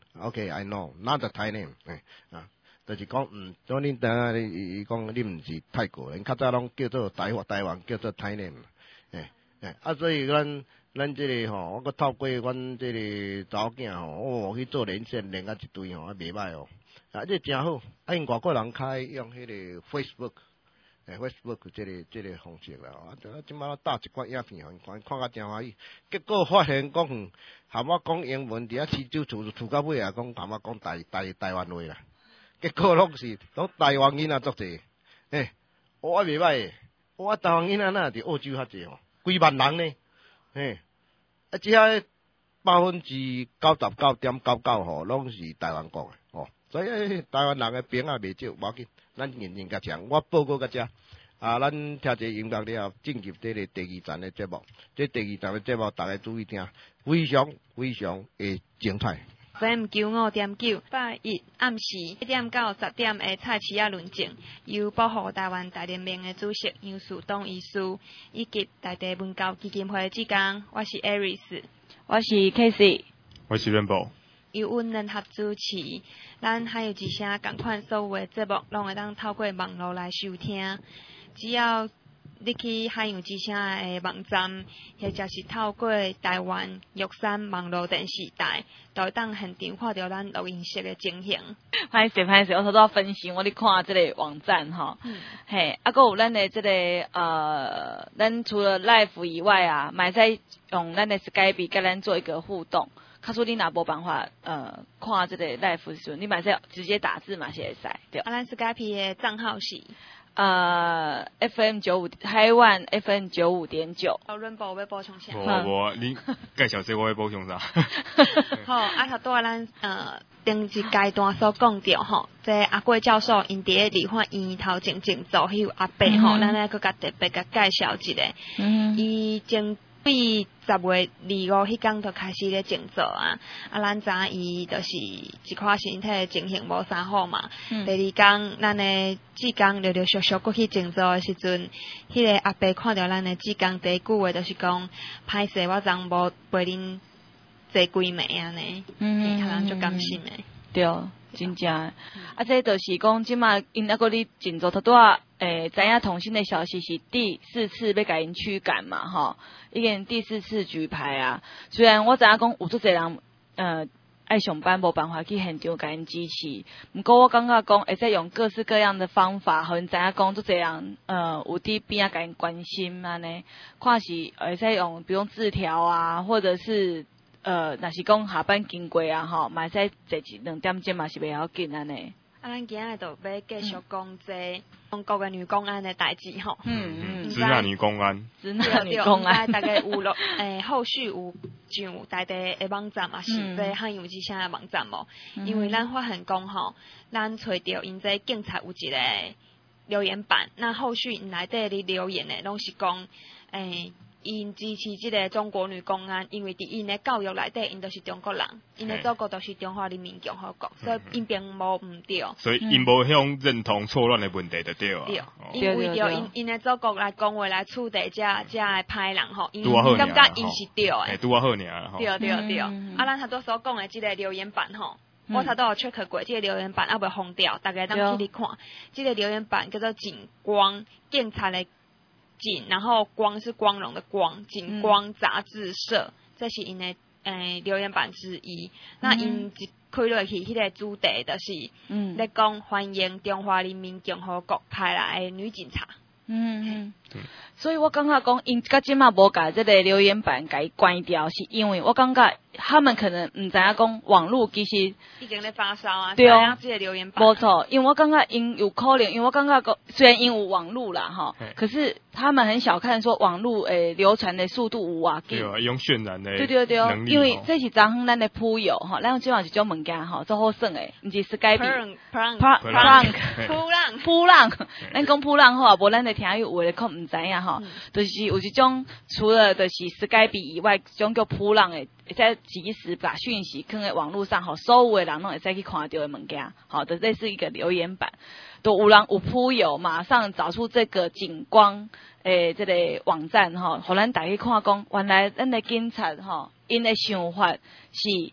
OK，I know，not the Thai name， 哎啊，就是讲嗯，所以恁等伊伊讲你毋是泰国人，较早拢叫做台湾台湾叫做 Thai name， 哎哎，啊所以咱咱这个吼，我搁透过阮这个查某囝吼，哦去做连线连啊一堆吼，啊袂歹哦，啊这真好，啊因外国人开用迄个 Facebook。诶 ，Facebook 这个这个方式啦，啊，即摆搭一寡影片互因看，看甲真欢喜。结果发现讲，含我讲英文，伫遐饲酒厝厝到尾啊，讲含我讲台台台湾话啦。结果拢是拢台湾囡仔足济，诶，我袂歹诶，我台湾囡仔哪伫澳洲较济吼，几万人呢，诶，啊，即遐百分之九十九点九九吼，拢是台湾讲诶，吼，所以台湾人诶兵也袂少，无要紧。咱认真甲讲，我报告甲遮啊，咱听者音乐了后，进入这个第二站的节目。这第二站的节目，大家注意听，非常非常的精彩。 F M 九五点九，拜一暗时一点到十点的菜市仔论证，由保护台湾大联盟的主席杨树东医师以及在地文教基金会志工，我是 Aris， 我是 Casey， 我是 Rainbow。 由阮联合主持，咱还有一些共款所有的节目，拢会当透过网络来收听。只要你去海洋之声的网站，或者是透过台湾玉山网络电视台，都会当现场看到咱录音室的情形。 歹势歹势，我头拄分析，我咧看即个网站吼，嗯、嘿，啊，搁有咱的即、这个呃，咱除了 live 以外啊，嘛会使用咱的 Skype 甲咱做一个互动。假使你若无办法呃看即个 live 的时候，你嘛是直接打字嘛是会使对。 啊，咱 Skype 的账号是呃 F M 九五台湾 F M 九五点九。 哦 ，Rainbow 要补充啥？ 无无，你介绍这我要补充啥？ 好，啊，头拄仔咱呃顶一阶段所讲到吼，即阿贵教授因伫咧理化院头前前做迄个阿伯吼，咱来搁甲特别甲介绍一下，伊前。比十月二五迄天就开始咧静坐啊，啊，咱知伊就是一块身体情形无啥好嘛。嗯、第二天，咱的志工陆陆续续过去静坐的时阵，迄、那个阿伯看到咱的志工第一句话就是讲，歹势我昨无陪恁坐几暝安尼，嗯，互人足甘心的。 对。真正，啊，这就是讲，即马因那个咧静坐头拄仔，诶，知影同新的消息是第四次要甲因驱赶嘛，吼，已经第四次举牌啊。虽然我知影讲有足侪人，呃，爱上班无办法去现场甲因支持，毋过我感觉讲会使用各式各样的方法，互因知影讲足侪人，呃，有伫边仔甲因关心安尼，看是会使用，比如字条啊，或者是。呃，若是讲下班经过啊，吼，嘛会使坐一两点钟嘛是袂要紧安尼。 啊，咱今日就要继续讲这中国的女公安的代志吼。嗯嗯。支那女公安。 支那女公安。 大概有落诶，后续有上大地的网站嘛，是这汉语之声的网站无？因为咱发现讲吼，咱找着因这警察有一个留言板，那后续因内底咧留言的拢是讲诶。因支持即个中国女公安，因为伫因的教育内底，因都是中国人，因的祖国都是中华人民共和国，所以因并无毋对。 所以因无向认同错乱的问题就对啊。 对，因为着因因的祖国来讲话来处理遮遮的歹人吼，因感觉因是对的。 拄啊好尔。 对对对，啊，咱头拄所讲的即个留言板吼，我头拄有 check 过，即个留言板啊袂封掉，大家当去你看，即个留言板叫做警光警察的。景，然后光是光荣的光，景光杂志社，嗯、这是因的诶留言板之一。那因一开落去，迄个主题就是嗯，咧讲欢迎中华人民共和国派来的女警察。 嗯嗯，所以我感觉讲，因甲即马无甲即个留言板甲伊关掉，是因为我感觉他们可能毋知影讲网络其实已经咧发烧啊， 对哦， 即个留言板。 无错，因为我感觉因有可能，因为我感觉讲虽然因有网络啦吼，可是他们很小看说网络诶流传的速度有啊， 对啊，用渲染的对对对，因为这是昨昏咱的铺友吼，咱即马一种物件吼，做好耍诶，毋是 Skype prank prank 扑浪扑浪，咱讲扑浪好啊，无咱的听友有诶可毋知影吼，就是有一种除了就是 Skype 以外，种叫扑浪诶。会使及时把讯息放在网络上，吼，所有的人拢会使去看到的物件，好，就类似一个留言板，都有人有铺友，马上找出这个景光诶，这个网站吼，互咱大家看讲，原来咱的警察吼，因的想法是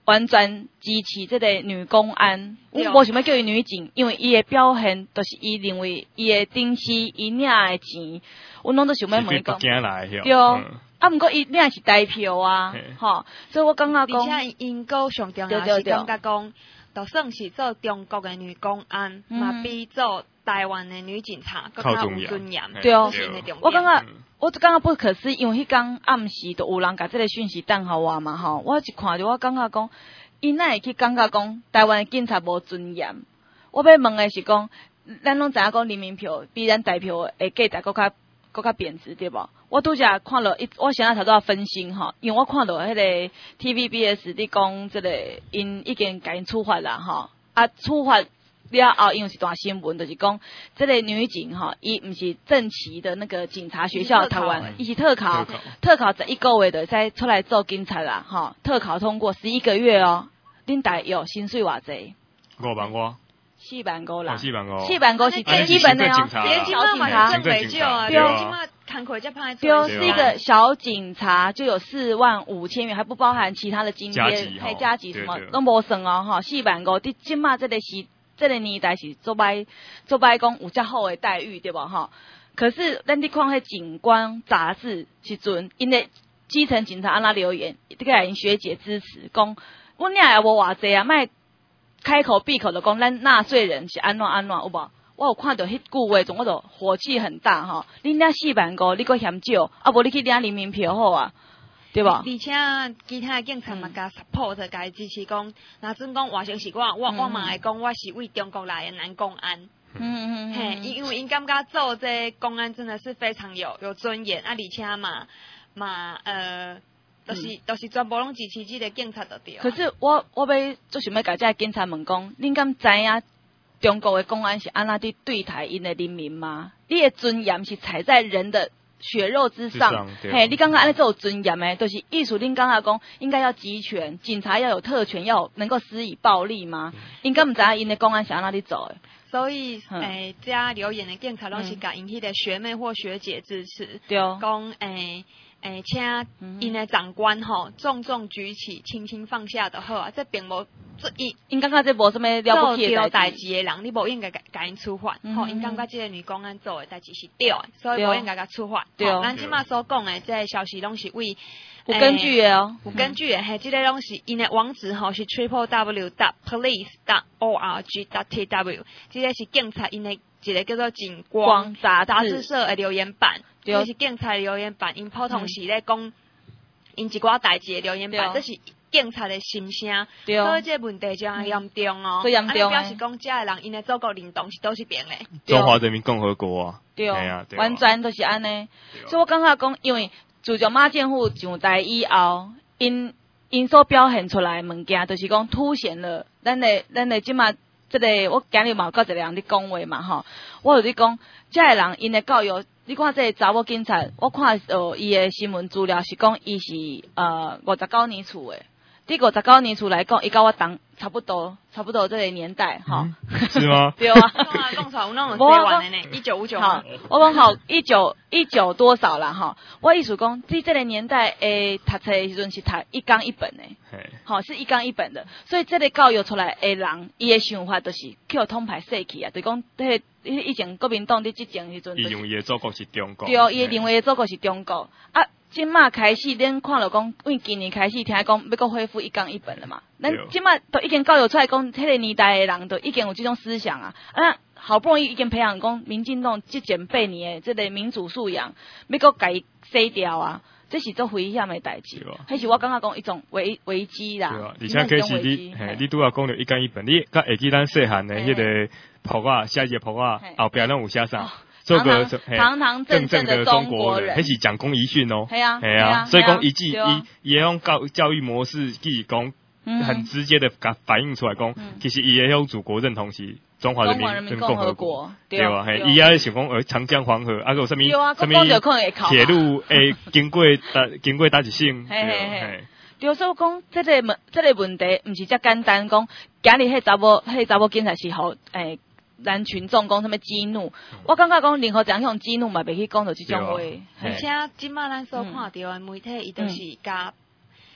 完全支持这个女公安，我无想要叫伊女警，因为伊的表现就是伊认为伊的顶司伊领的钱，我拢都想要问伊讲，对，嗯、啊，毋过伊领的是代票啊，吼，所以我感觉讲， 而且因个上重要是感觉讲，就算是做中国的女公安，嘛、嗯、比做台湾的女警察更加有尊严， 对，我感觉。我感觉不可思议，因为迄天暗时都有人甲这个讯息等互我嘛吼，我一看着我感觉讲，伊哪会去感觉讲台湾的警察无尊严？我要问的是讲，咱拢知影讲人民票比咱台票的价值搁较搁较贬值对无？我拄则看了一，我现在头拄仔分析吼，因为我看到迄个 T V B S 伫讲即个因已经甲因处罚啦吼，啊处罚。了后，因为是大新闻，就是讲这个女警哈，伊毋是正旗的那个警察学校台湾，伊是特考，特考十一个月的才出来做警察啦，哈，特考通过十一个月哦，恁大有薪水偌济？ 五万块。 四万五啦， 四万五， 四万五是最基本的哦， 连警察嘛挣袂少啊，对啊，看亏才拍对，是一个小警察就有四万五千元，还不包含其他的津贴、还加级什么都无算哦，哈，四万五，伫即马这个是。这个年代是做歹做歹讲有遮好的待遇对无吼？可是咱伫看迄警官杂志时阵，因为基层警察安那留言，这个因学姐支持讲，阮俩也无偌济啊，莫开口闭口的讲咱纳税人是安怎安怎有无？我有看到迄句话，总我就火气很大吼。恁领四万五，你搁嫌少，啊无你去领人民票好啊？对吧？ 而且其他的警察嘛，甲 support 甲支持讲，若准讲外省是我，我我嘛会讲我是为中国来的男公安。嗯嗯嘿，因为因感觉做这公安真的是非常有有尊严啊，而且嘛嘛呃，都、就是都、嗯、是全部拢支持这个警察就对。 可是我我要做想要甲这个警察问讲，恁敢知影中国的公安是安怎伫对待因的人民吗？你的尊严是踩在人的血肉之上，嘿，你刚刚安尼做有尊严诶，就是意思恁刚刚讲应该要集权，警察要有特权，要有能够施以暴力吗？应该唔知影因的公安是安怎里做诶。 所以，诶，遮留言的警察拢是甲因迄个学妹或学姐支持， 对， 讲诶。诶，请因的长官吼重重举起，轻轻放下就好啊。这并无这因因感觉这无什么了不起的代志的人，你无应该甲甲因处罚。吼、嗯，因感觉这个女公安做的代志是对的，所以无应该甲处罚。 对， 咱即马所讲的这个消息拢是为有根据的哦， 有根据的。嘿、嗯，这个拢是因的网址吼是 triple w dot police dot org dot t w， 这个是警察因的一个叫做警光杂杂志社的留言板。这是警察留言板，因普通时咧讲，因一寡代志的留言板，这是警察的心声。所以这问题就很严重哦。 最严重表示讲，这个人因的祖国认同是都是平的。 中华人民共和国啊。 对啊，完全都是安尼。所以我感觉讲，因为自从马建富上台以后，因因所表现出来的物件，就是讲凸显了咱的咱的即马。这个我今日嘛有甲一个人伫讲话嘛吼，我就伫讲，这个人因的教育，你看这个查某警察，我看呃伊的新闻资料是讲伊是呃五十九年厝的，伫五十九年厝来讲，伊甲我同差不多差不多这个年代吼、嗯， 是吗？ 对啊， 讲出来有那种台湾的呢，一九五九嘛， 我讲好一九一九多少啦吼，我意思讲，伫这个年代诶，读册的时阵是读一纲一本的。好，是一纲一本的，所以这个教育出来的人，伊的想法就是去互通牌洗去啊，就讲迄以前国民党伫执政时阵， 伊认为的祖国是中国， 对，伊认为的祖国是中国。啊，即马开始，咱看了讲，因为今年开始听讲要搁恢复一纲一本了嘛，咱即马都已经教育出来讲，迄个年代的人都已经有这种思想啊，啊，好不容易已经培养讲民进党执政八年的这个民主素养，要搁甲伊洗掉啊。这是做危险的代志，迄是我感觉讲一种危危机啦。 对啊，而且其实你，嘿，你拄仔讲着一纲一本，你甲会记咱细汉的迄个谱啊，写字谱啊，后壁拢有写啥？ 做个堂堂正正的中国人， 迄是讲公遗训哦。 系啊， 系啊，所以讲一记伊伊迄种教教育模式，其实讲很直接的甲反映出来讲，其实伊迄种祖国认同是。中华人民共和国，对吧？嘿，伊也想讲，呃，长江黄河，啊，个什么什么铁路，诶，经过达经过达一省， 嘿嘿嘿。对，所以讲，这个问，这个问题，唔是遮简单讲，今日迄查某，迄查某警察是互诶咱群众讲什么激怒，我感觉讲任何一样激怒嘛，袂去讲到这种话。 而且，即马咱所看到的媒体，伊都是甲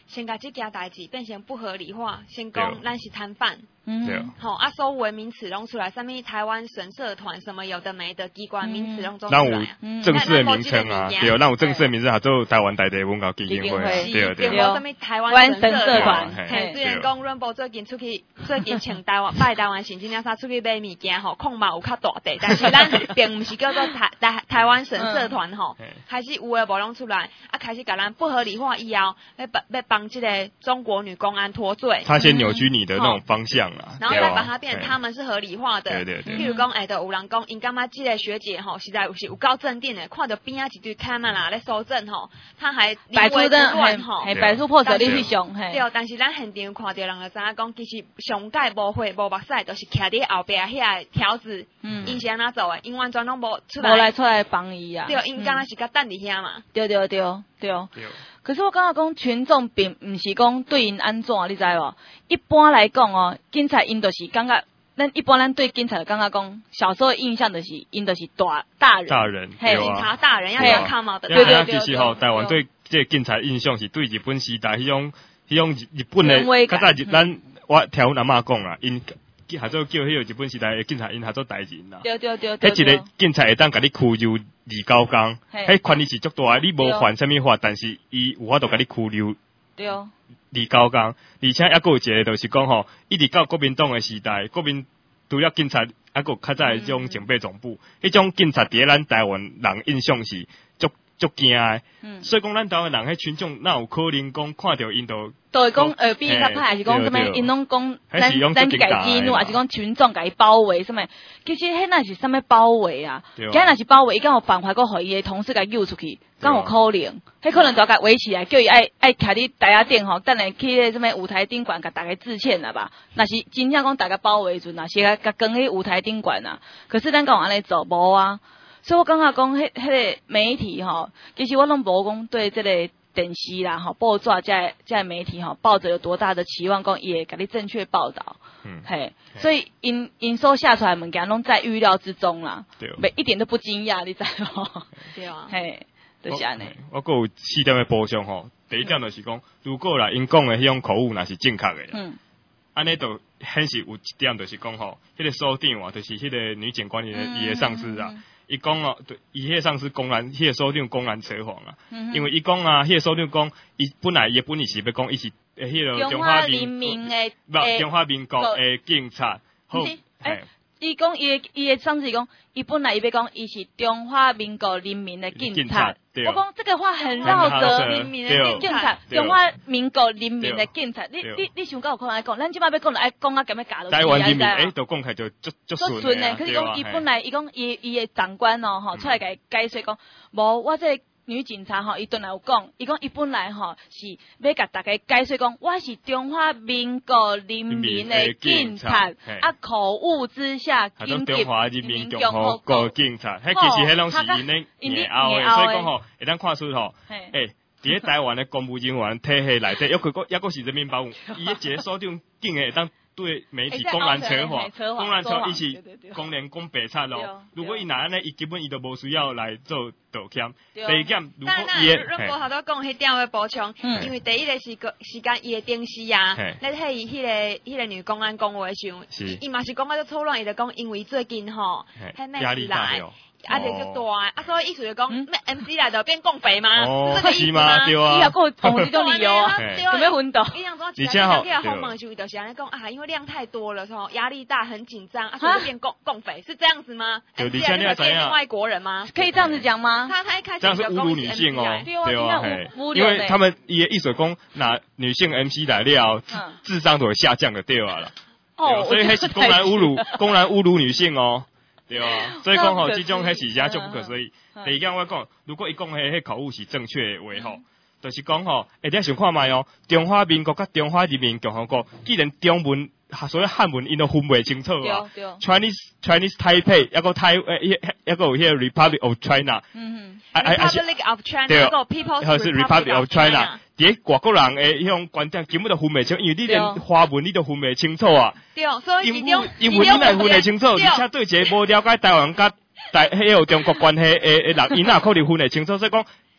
先甲这件代志变成不合理化，先讲咱是摊贩。 嗯， 对。 好，啊，所有名词拢出来，什么台湾神社团，什么有的没的机关名词拢做出来啊。 那有正式的名称啊，对，那有正式的名称，叫做台湾在地文教基金会啊，对对。 对，什么台湾神社团， 嘿， 虽然讲润波最近出去，最近请台湾拜台湾神，今天他出去买物件吼，恐嘛有较大地，但是咱并唔是叫做台台台湾神社团吼，开始有诶无拢出来，啊，开始甲咱不合理化以后，要帮要帮这个中国女公安脱罪。 他先扭曲你的那种方向啊， 然后再把它变成他们是合理化的。 对对对。 譬如讲，哎，就有人讲，因感觉这个学姐吼，实在是有够镇定的，看到边啊一堆看嘛啦，咧搜证吼，他还摆出的吼， 嘿，摆出破绽力去上，嘿。 对，但是咱现场看到人就知影讲，其实上届无会无目屎，就是徛伫后壁遐条子，嗯，因是安怎做诶？因完全拢无出来， 无来出来帮伊啊。 对，因敢若是甲等伫遐嘛。 对对对对。可是我感觉讲群众并毋是讲对因安怎，你知无？一般来讲哦，警察因就是感觉，咱一般咱对警察就感觉讲，小时候的印象就是因就是大大人， 大人， 嘿，警察大人要这样看嘛的。 对对对。其实吼，台湾对这个警察印象是对日本时代迄种迄种日本的，较早日咱我听阮阿嬷讲啦，因下做叫迄个日本时代的警察因下做大人啦。 对对对对。 迄一个警察会当甲你拘留二九天，迄权力是足大，你无犯啥物法，但是伊有法度甲你拘留。 对。 二九天，而且还佫有一个就是讲吼，一直到国民党的时代，国民除了警察，还佫较早迄种警备总部，迄、嗯、种警察伫咱台湾人印象是足足惊的。嗯。所以讲，咱台湾人迄群众，哪有可能讲看到因都？都会讲耳鼻较歹，还是讲什么？因拢讲咱咱家激怒，还是讲群众甲伊包围什么？其实迄那是什么包围啊？今若是包围，伊敢有办法佫互伊的同事甲揪出去？敢有可能？迄可能就甲围起来，叫伊爱爱徛伫台下顶吼，等下去迄什么舞台顶管，甲大家致歉啦吧？若是真正讲大家包围阵啊，是甲甲跟迄舞台顶管啊。可是咱敢有安尼做无啊？所以我感觉讲，迄迄个媒体吼，其实我拢无讲对这个。电视啦，哈，报纸在在媒体哈，抱着有多大的期望，讲也给你正确报道，嗯，嘿，所以因因所下出来物件拢在预料之中啦，对，没一点都不惊讶，你知无？ 对啊， 嘿，就是安尼。 我还有四点的补充吼，第一点就是讲，如果啦因讲的迄种口误若是正确的，嗯，安尼就显示有一点就是讲吼，迄、那个所长啊，就是迄个女警官伊的伊的上司啊。嗯嗯伊讲哦，对，伊迄上司公然，迄个所长公然扯谎啊，嗯、因为伊讲啊，迄个所长讲，伊本来伊本意是要讲，伊是诶，迄个中华人民诶， 不，中华民国诶警察，好， 诶，伊讲伊诶，伊诶上司讲，伊本来伊要讲，伊是中华民国人民的警察。我讲这个话很绕舌，人民的警察，中华民国人民的警察。你你你想到有可能来讲，咱即摆要讲来讲啊，咁样教到。 台湾人民诶，都讲起就足足顺诶。可是讲伊本来伊讲伊伊诶长官哦，吼出来甲解释讲，无我这女警察吼，伊顿来有讲，伊讲伊本来吼是要甲大家解释讲，我是中华民国人民的警察，啊口误之下， 紧急中华人民共和国警察，迄其实迄拢是因咧硬拗诶，所以讲吼，会当看出吼，诶，伫台湾诶公务人员体系内底，抑佫佫抑佫是人民保护，伊迄一个所长竟会当。对媒体公然扯谎，公然说伊是公然讲白贼咯。如果伊那安尼，伊根本伊都无需要来做道歉。第二点，如果伊诶，润波头都讲迄点要补充，因为第一个是个时间伊诶电视啊，咧迄伊迄个迄个女公安讲话时阵，伊嘛是讲啊，就错乱，伊就讲因为最近吼， 压力大哦。 啊，就就大，啊，所以意思就讲，咩 M C 来就变共匪吗？ 哦， 是这个意思吗？ 对啊， 伊也够同一种理由啊，有没有混到？ 伊讲说，其他人后门就就是安尼讲啊，因为量太多了，吼，压力大，很紧张，啊，所以变共共匪，是这样子吗 ？M C 来就变外国人吗？ 可以这样子讲吗？ 他他一开始这样是侮辱女性哦， 对啊， 因为他们伊意思讲，拿女性 M C 来了，智商都会下降的对啊了。哦，所以还是公然侮辱，公然侮辱女性哦。对啊，所以讲吼，即种迄是也足不可思议。第二点我讲，如果伊讲迄迄口误是正确的话吼，就是讲吼，下底想看卖哦，中华民国甲中华人民共和国，既然中文所谓汉文因都分袂清楚啊 ，Chinese Chinese Taipei 一個台誒一一個有迄個 Republic of China，嗯嗯 ，Republic of China 一個 People's Republic of China。伫外國人誒迄種觀點根本都分袂清，因為你連華文你都分袂清楚啊。 對，所以因為因為你來分袂清楚，而且對一個無了解台灣甲台迄個中國關係誒誒人，伊哪可能分袂清楚？所以講，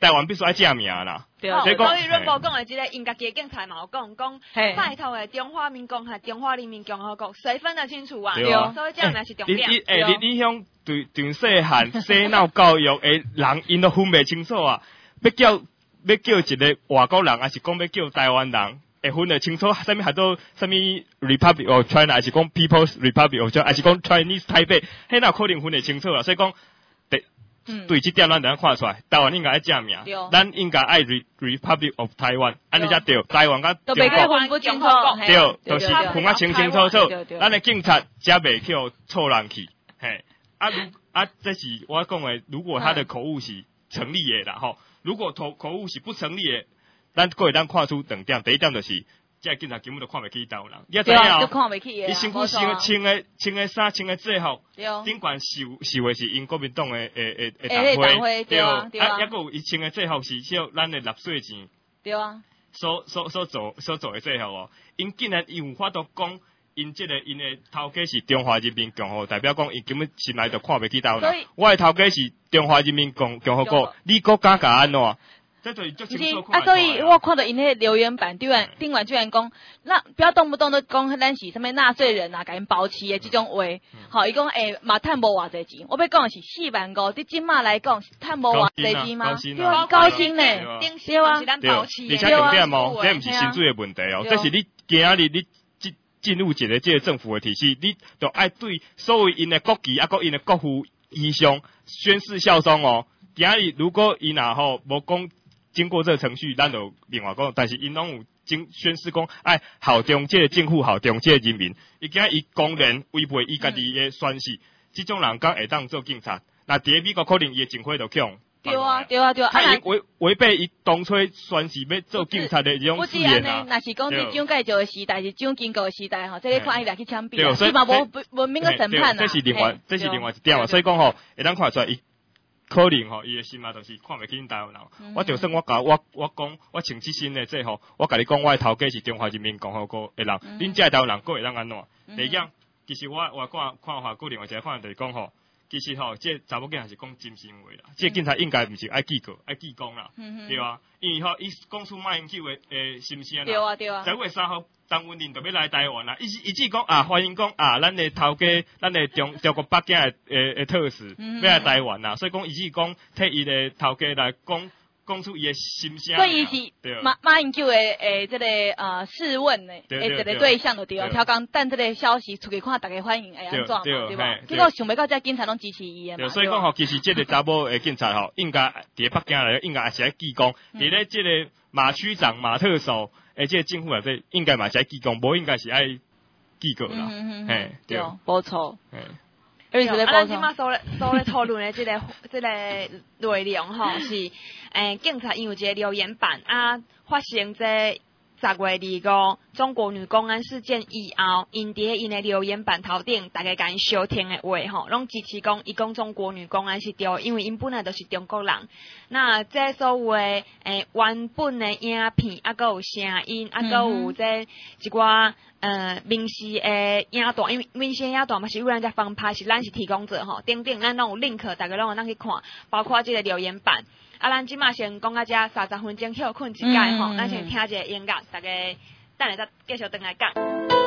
台湾必须爱正名啦。 对啊， 所以讲， 所以阮无讲的即个因家己的警察嘛有讲讲，拜托的中华民国和中华人民共和国谁分得清楚啊？ 对啊， 所以这样才是重点。 你诶，你你向对对细汉洗脑教育的人，因都分袂清楚啊！要叫要叫一个外国人，还是讲要叫台湾人，会分得清楚？啥物还都啥物 Republic of China， 还是讲 People's Republic of China， 还是讲 Chinese Taipei， 迄哪可能分得清楚啊？所以讲，对。嗯，对，这点咱等下看出来，台湾应该爱正名，咱应该爱 Republic of Taiwan， 安尼才对。台湾甲中国分不清楚， 对，就是分啊清清楚楚。咱的警察才袂去错人去，嘿。啊如啊，这是我讲的，如果他的口误是成立的啦吼，如果口口误是不成立的，咱各位咱看出两点，第一点就是。即个警察根本都看袂起台湾人，你知影哦？伊身躯穿穿的穿的衫穿的制服，顶管受受的是因国民党的诶诶诶党徽，对啊，啊，抑个有伊穿的制服是叫咱的纳税钱， 对啊， 所所所做所做的制服哦，因竟然有法度讲，因即个因的头家是中华人民共和国，代表讲伊根本心内就看袂起台湾人，我的头家是中华人民共共和国，你国家甲安怎？ 不是啊，所以我看到因迄留言板顶完顶完居然讲，那不要动不动都讲咱是什么纳税人啊，甲因包起的这种话，好，伊讲诶嘛趁无偌济钱，我要讲的是四万五，你今嘛来讲趁无偌济钱吗？对啊，高薪呢，对啊， 对啊，而且重点哦，这毋是薪水的问题哦，这是你今仔日你进进入一个这个政府的体系，你就爱对所有因的国旗啊，个因的国父遗像宣誓效忠哦。今仔日如果伊若吼无讲。经过这个程序，咱就另外讲，但是因拢有经宣誓讲，爱效忠这个政府，效忠这个人民。伊今伊公然违背伊家己的宣誓，这种人敢会当做警察？那伫美国可能伊的警徽就强。 对啊，对啊，对啊。 他已经违违背伊当初宣誓要做警察的这种誓言啊。 那是讲你蒋介石的时代是蒋经国的时代吼，这个看伊来去枪毙啊，起码无文明的审判啊。这是另外，这是另外一点啊。所以讲吼，会当看出来伊。可能吼，伊诶心啊，就是看袂起因台湾人。嗯、我就算我甲我我讲，我穿即身诶这吼，我甲你讲，我诶头家是中华人民共和国诶人，恁遮、嗯、台湾人，佫会当安怎？嗯、第二样，其实我我看看法，个另外一个看法就是讲吼，其实吼，这查某囝也是讲真心话啦。嗯、这警察应该毋是爱记过，爱记讲啦，嗯、对啊，因为吼，伊讲出马英九诶诶心声啦。 对啊，对啊。 十月三号，陈文林就要来台湾啦，伊伊只讲啊，欢迎讲啊，咱诶头家，咱诶中中国北京诶诶诶特使要来台湾啦，所以讲伊只讲替伊诶头家来讲讲出伊诶心声。 所以伊是马马英九诶诶，这个呃试问诶诶这个对象就对啊，超讲等这个消息出去看，大家欢迎会安怎嘛，对吧？结果想袂到这警察拢支持伊诶嘛。 所以讲吼，其实这个查某诶警察吼，应该伫北京来，应该也是爱记讲，伫咧这个马区长、马特首。诶，即个政府内底应该嘛是爱记讲，无应该是爱记过啦，嘿，对， 无错， 嘿。 啊，咱即马所咧所咧讨论的即个即个内容吼，是诶警察因有一个留言板啊，发生这十月二五中国女公安事件以后，因伫因的留言板头顶，大家甲因相听的话吼，拢支持讲伊讲中国女公安是对，因为因本来就是中国人。那这所有诶诶原本的影片，啊，佮有声音，啊，佮有这一寡呃明示诶影段，因为明示影段嘛是有人在翻拍，是咱是提供者吼，顶顶咱拢有 link， 大家拢有当去看，包括即个留言板。啊，咱即马先讲到遮三十分钟休困一解吼，咱、嗯、先听一个音乐，大家等下再继续转来讲。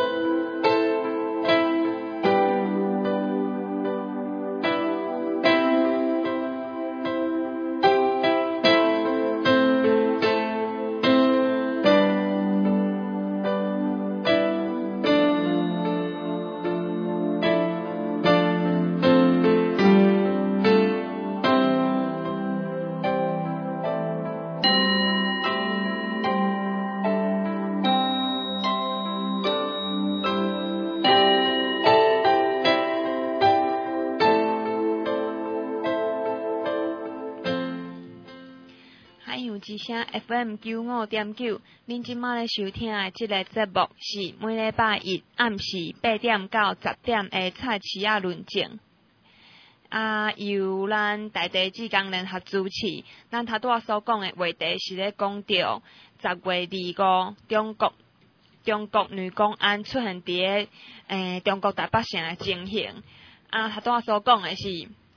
之声 F M 九五点九，恁即马咧收听的即个节目是每礼拜一暗时八点到十点的菜市仔论证。啊，由咱台地志工联合主持。咱头拄仔所讲的话题是咧讲到十月二五中国中国女公安出现伫诶中国台北城的情形。啊，头拄仔所讲的是。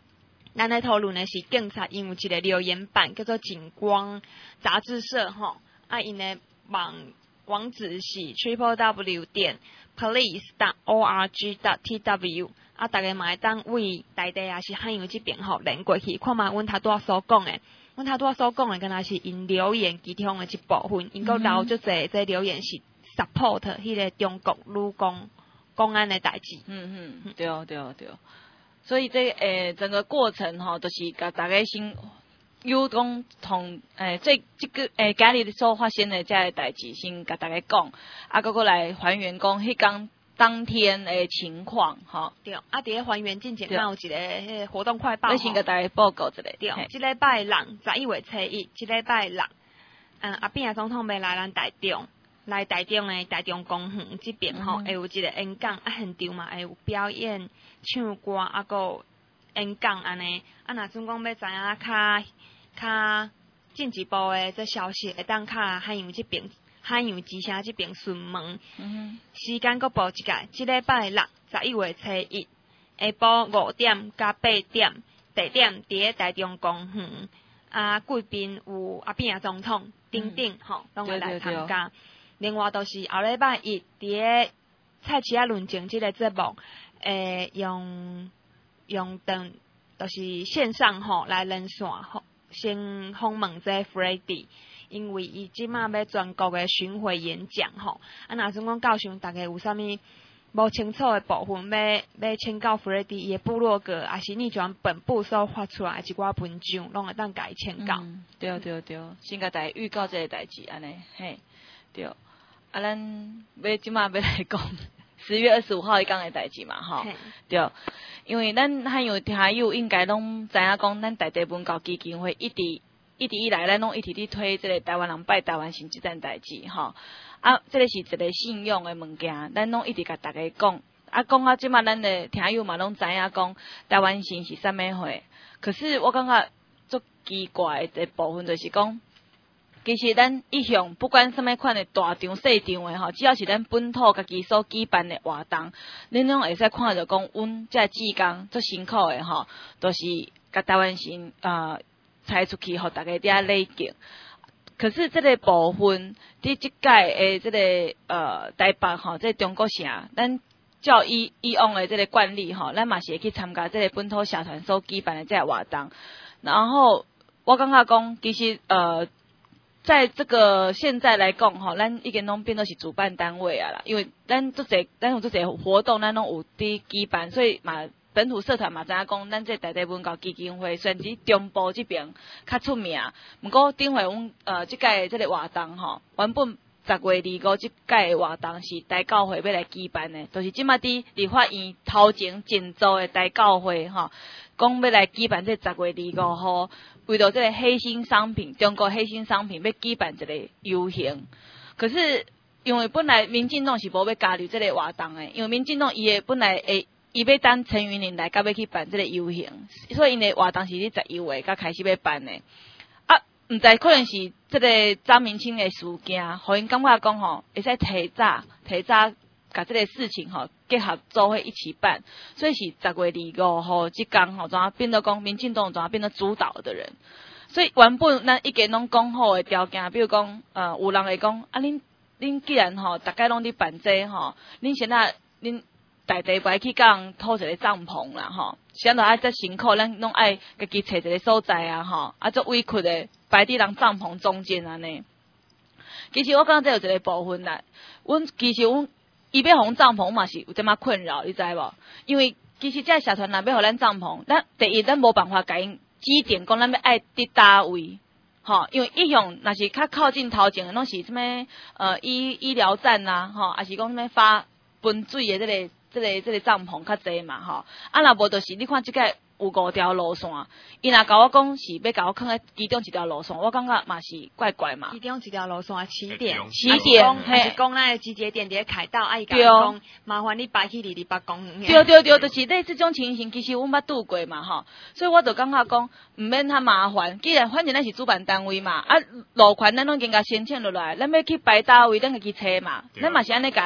咱咧讨论的是警察，因有一个留言板叫做警光杂志社吼，啊，因的网网址是 triple w 点 police 点 org 点 tw， 啊，大家嘛会当为内地也是汉阳这边吼连过去，看嘛，阮头拄所讲的。阮头拄所讲的，敢若是因留言其中的一部分，因个留足侪，这留言是 support 迄个中国女公公安的代志。 嗯嗯，对对对。所以这诶、呃、整个过程吼，都、就是甲大家先有讲同诶最这个诶今日所发生的这个代志，先甲大家讲，啊，搁过来还原讲迄天当天的情况，吼。 对，啊，伫咧还原进前，敢有一个迄个活动快报， 我先甲大家报告一下。 对，即礼拜六十一月初一，即礼拜六，嗯，阿扁总统要来咱台中，来台中的台中公园这边吼，会、嗯、有一个演讲，啊，现场嘛会有表演、唱歌，啊，个演讲安尼，啊，若阵讲要知影较较进一步的这消息，会当较汉阳这边。汉阳之城这边询问，嗯、时间搁报一届，即礼拜六十一月初一，下晡五點加八點，地點伫咧台中公園，啊，貴賓有阿扁總統等等吼，攏會來參加。對對對，另外就是後禮拜一伫咧菜市仔論證即個節目，誒用用等就是線上吼來連線吼，先訪問這 Freddy。因為伊即馬要全國嘅巡迴演講吼，啊，若陣講到時大家有啥物無清楚嘅部分，要要請教 Freddy 伊嘅部落格，還是你將本部所發出來一寡文章，攏會當甲伊請教。 嗯、對對對，先甲大家預告這個代誌安尼，嘿，對，啊，咱要即馬要來講十月二十五號迄天嘅代誌嘛，吼，對，因為咱還有聽友應該攏知影講，咱在地文教基金會一直。一直以來，咱攏一直伫推即個台灣人拜台灣心即件代誌，吼啊，即、這個是一個信用的物件，咱攏一直甲大家講，啊，講啊，即馬咱的聽友嘛攏知影講台灣心是啥物貨，可是我感覺足奇怪的一部分就是講，其實咱一向不管啥物款的大場細場的吼，只要是咱本土家己所舉辦的活動，恁攏會使看到講，阮這志工足辛苦的吼，都、就是甲台灣心啊。呃採出去，互大家啲禮敬。可是這個部分，佇即屆誒，這個呃台北吼，即、這個、中國城，咱照以以往誒這個慣例吼，咱嘛是會去參加這個本土社團所舉辦的這個活動。然後我感覺講，其實呃，在這個現在來講吼，咱已經攏變做是主辦單位啊啦，因為咱做這咱有做這活動，咱攏有佇舉辦，所以嘛。本土社團嘛，知影講，咱這台地文教基金會雖然是中部這邊較出名，毋過頂回阮呃即屆即個活動吼，原本十月二五即屆活動是台教會要來舉辦的，就是即馬佇立法院頭前建造的台教會吼，講要來舉辦這十月二五號，為了這個黑心商品，中國黑心商品要舉辦一個遊行，可是因為本來民進黨是無要加入這個活動的，因為民進黨伊個本來會。伊要等陳雲林來，甲要去辦這個遊行，所以因個活動是伫十一月甲開始要辦的。啊，毋知可能是這個張明清的事件，互因感覺講吼，會使提早提早甲這個事情吼結合做伙一起辦，所以是十月二五號即天吼，怎變做講民進黨怎變做主導的人。所以原本咱已經攏講好的條件，比如講，呃，有人會講，啊，恁恁既然吼，大概攏伫辦這吼，恁現在恁。大地不去甲人拖一個帳篷啦，吼，想到啊，遮辛苦，咱攏愛家己找一個所在啊，吼，啊，足委屈的擺佇人帳篷中間安尼。其實我感覺這有一個部分啦，阮其實阮伊要互帳篷嘛是有這麼困擾，你知無？因為其實這社團若要互咱帳篷，咱第一咱無辦法甲因指定講咱要愛佇叨位，吼，因為一向若是較靠近頭前的，攏是什麼呃醫醫療站啊，吼，還是講什麼發分水的這個。這個這個帳篷較濟嘛吼，啊若無就是你看即個有五條路線，伊若甲我講是要甲我放喺其中一條路線，我感覺嘛是怪怪嘛。其中一條路線起點，起點，係是講咱的集結點佇凱道，啊伊甲我講麻煩你擺去二二八公園。對對對，就是類似這種情形，其實阮捌拄過嘛吼，所以我就感覺講毋免遐麻煩，既然反正咱是主辦單位嘛，啊路權咱攏已經甲申請落來，咱要去擺倒位，咱家己找嘛，咱嘛是安尼甲翕。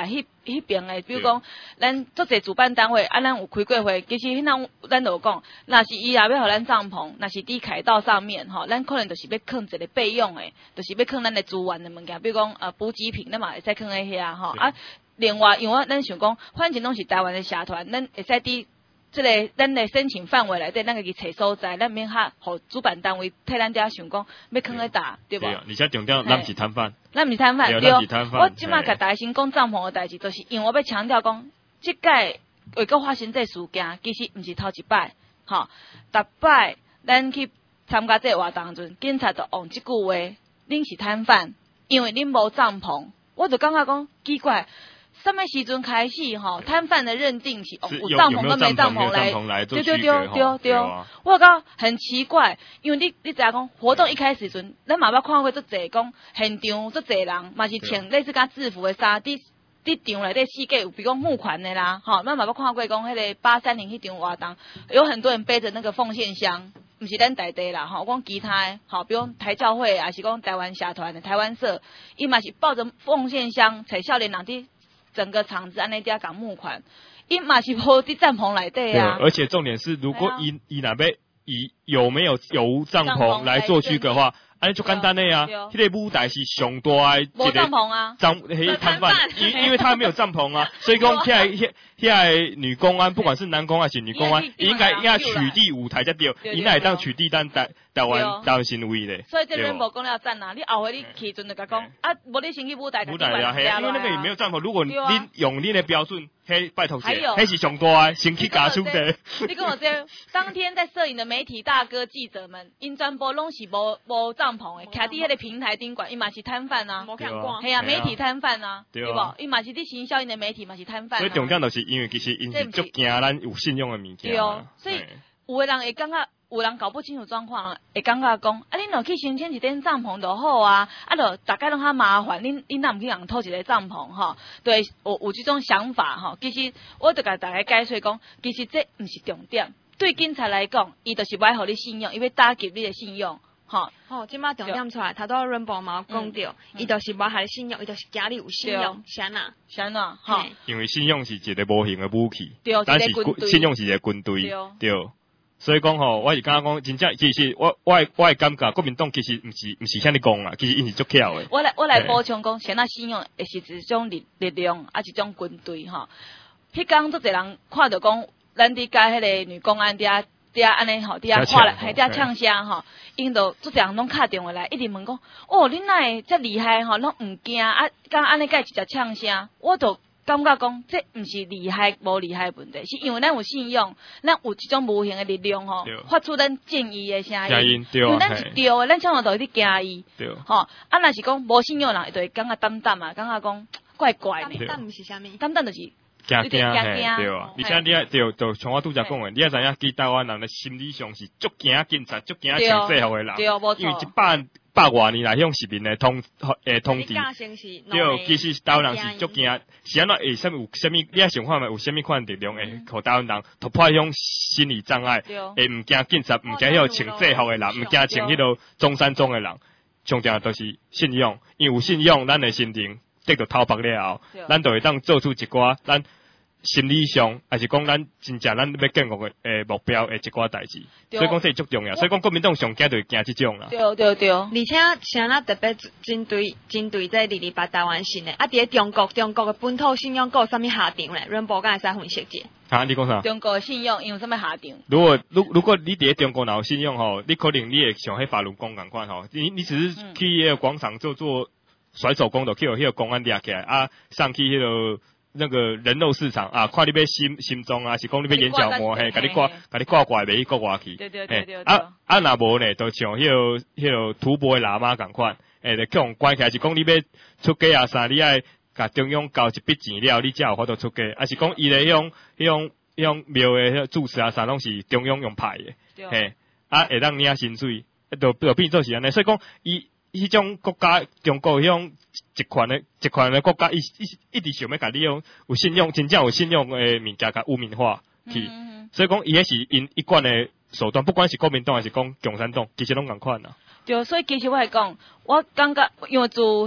迄边诶，比如讲，咱做者主办单位，啊，咱有开过会，其实迄咱咱就有讲，若是伊也要互咱帐篷，若是伫凯道上面吼，咱可能就是要放一个备用诶，就是要放咱的资源的物件，比如讲呃补给品，咱嘛会使放喺遐吼。啊，另外，因为咱想讲，反正拢是台湾的社团，咱会使伫即个咱的申请范围内底，咱个去找所在，咱免哈，互主办单位替咱遮想讲要放喺搭，对无？ 对啊，而且重点，咱毋是摊贩。 咱毋是摊贩，对。我即摆甲大家先讲帐篷诶代志，就是因为我要强调讲，即届会阁发生这事件，其实毋是头一摆，吼，逐摆咱去参加这个活动阵，警察就用即句话，恁是摊贩，因为恁无帐篷，我就感觉讲奇怪。什么时阵开始吼？摊贩的认定是哦，有帐篷跟没帐篷来，对对对对对。我讲很奇怪，因为你你知影讲活动一开始阵，咱嘛捌看过足侪讲现场足侪人，嘛是穿类似甲制服的衫，伫伫场内底四界有，比如讲募款的啦，吼，咱嘛捌看过讲迄个八三零迄场活动，有很多人背着那个奉献箱。毋是咱在地啦，吼，讲其他的，吼，比如台教会，还是讲台湾社团的台湾社，伊嘛是抱着奉献箱，找少年人伫整个场子安尼遮讲募款，伊嘛是无伫帐篷内底啊。 而且重点是，如果伊伊那边以有没有有无帐篷来做区隔的话，安尼就简单的呀。迄个舞台是上大的， 无帐篷啊， 帐迄摊贩，因因为他没有帐篷啊，所以讲遐遐遐女公安，不管是男公安还是女公安，应该应该取缔舞台才对，伊那会当取缔咱台台湾台湾行为咧。 所以这边无讲了赞啊，你后回你去阵就甲讲，啊，无你先去舞台。 舞台啊，因为那个也没有帐篷，如果恁用恁的标准，嘿，拜托者，迄是上大的，先去加出的。 你跟我这，当天在摄影的媒体大哥记者们，因全部拢是无无帐篷的，徛伫迄个平台顶管，伊嘛是摊贩啊， 无看过， 系啊，媒体摊贩啊，对无？伊嘛是伫行销因的媒体嘛是摊贩。 所以重点就是因为其实因是足惊咱有信用的物件。 对哦，所以有的人会感觉。有人搞不清楚状况，会感觉讲，啊，恁若去申请一间帐篷就好啊，啊，就大概拢较麻烦，恁恁若毋去人套一个帐篷吼，对，有有即种想法吼。其实我就甲大家解释讲，其实这毋是重点。对警察来讲，伊就是要互你信用，伊要打击你的信用，吼。 吼，即马重点出来，头拄 Rainbow 嘛讲着，伊就是无害信用，伊就是惊你有信用，啥呐？ 啥呐？吼。 因为信用是一个无形的武器， 对， 但是信用是一个军队，对。所以讲吼，我是感觉讲，真正其实我我我会感觉国民党其实毋是毋是遐尼讲啦，其实因是足巧的。 我来我来补充讲，现在信用会是一种力力量，啊一种军队吼。迄工足侪人看到讲，咱伫甲迄个女公安伫遐安尼吼，伫遐看来，喺遮呛声吼，因都足侪人拢敲电话来，一直问讲，哦，恁哪会遮厉害吼，拢毋惊啊？敢安尼甲一只呛声，我都。感觉讲，这毋是厉害无厉害问题，是因为咱有信用，咱有一种无形的力量吼，发出咱正义的声音。因为咱是对的，咱像都有伫惊伊。吼，啊，若是讲无信用人，就会感觉淡淡啊，感觉讲怪怪的。 淡淡毋是啥物？ 淡淡就是。 惊惊嘿，对啊！而且你也对，就像我拄则讲的，你也知影，其台湾人的心理上是足惊警察，足惊穿制服的人，因为一百百外年来向市民的通诶通知，对，其实台湾人是足惊，是安怎会啥物有啥物？你也想看觅有啥物款力量会，互台湾人突破迄种心理障碍，会毋惊警察，毋惊迄个穿制服的人，毋惊穿迄个中山装的人，重点都是信用，因为有信用，咱的心情。得到头白了后，咱就会当做出一寡咱心理上，还是讲咱真正咱要建国的诶目标的一寡代志。所以讲这足重要。所以讲国民党上惊就是惊即种啦。 对对对。 而且像咱特别针对针对这二二八台湾省的，啊，伫中国中国的本土信用有啥物下场咧？阮无敢会使分析者。 啊，你讲啥？ 中国的信用因为啥物下场？ 如果如如果你伫中国有信用吼，你可能你会像迄法律讲共款吼，你你只是去迄个广场做做。甩手工的，去有迄个公安抓起来啊，上去迄个那个人肉市场啊，看你要心心脏啊，是讲你要眼角膜嘿，甲你挂，甲你挂挂袂去国外去。 对对对对。 啊啊，若无呢，就像迄个迄个土博的喇嘛共款，诶，就叫关起来是讲你要出街啊啥，你爱甲中央交一笔钱了，你才有法度出街，啊是讲伊咧迄种迄种迄种庙的迄住持啊啥，拢是中央用派的，嘿，啊会当领薪水，就就变做是安尼，所以讲伊。迄种国家，中国迄种集权的集权的国家，伊一一直想要甲你用有信用，真正有信用诶物件甲污名化去，嗯、所以讲伊迄是因一贯的手段，不管是国民党还是讲共产党，其实拢共款啦。 对，所以其实我来讲，我感觉因为做迄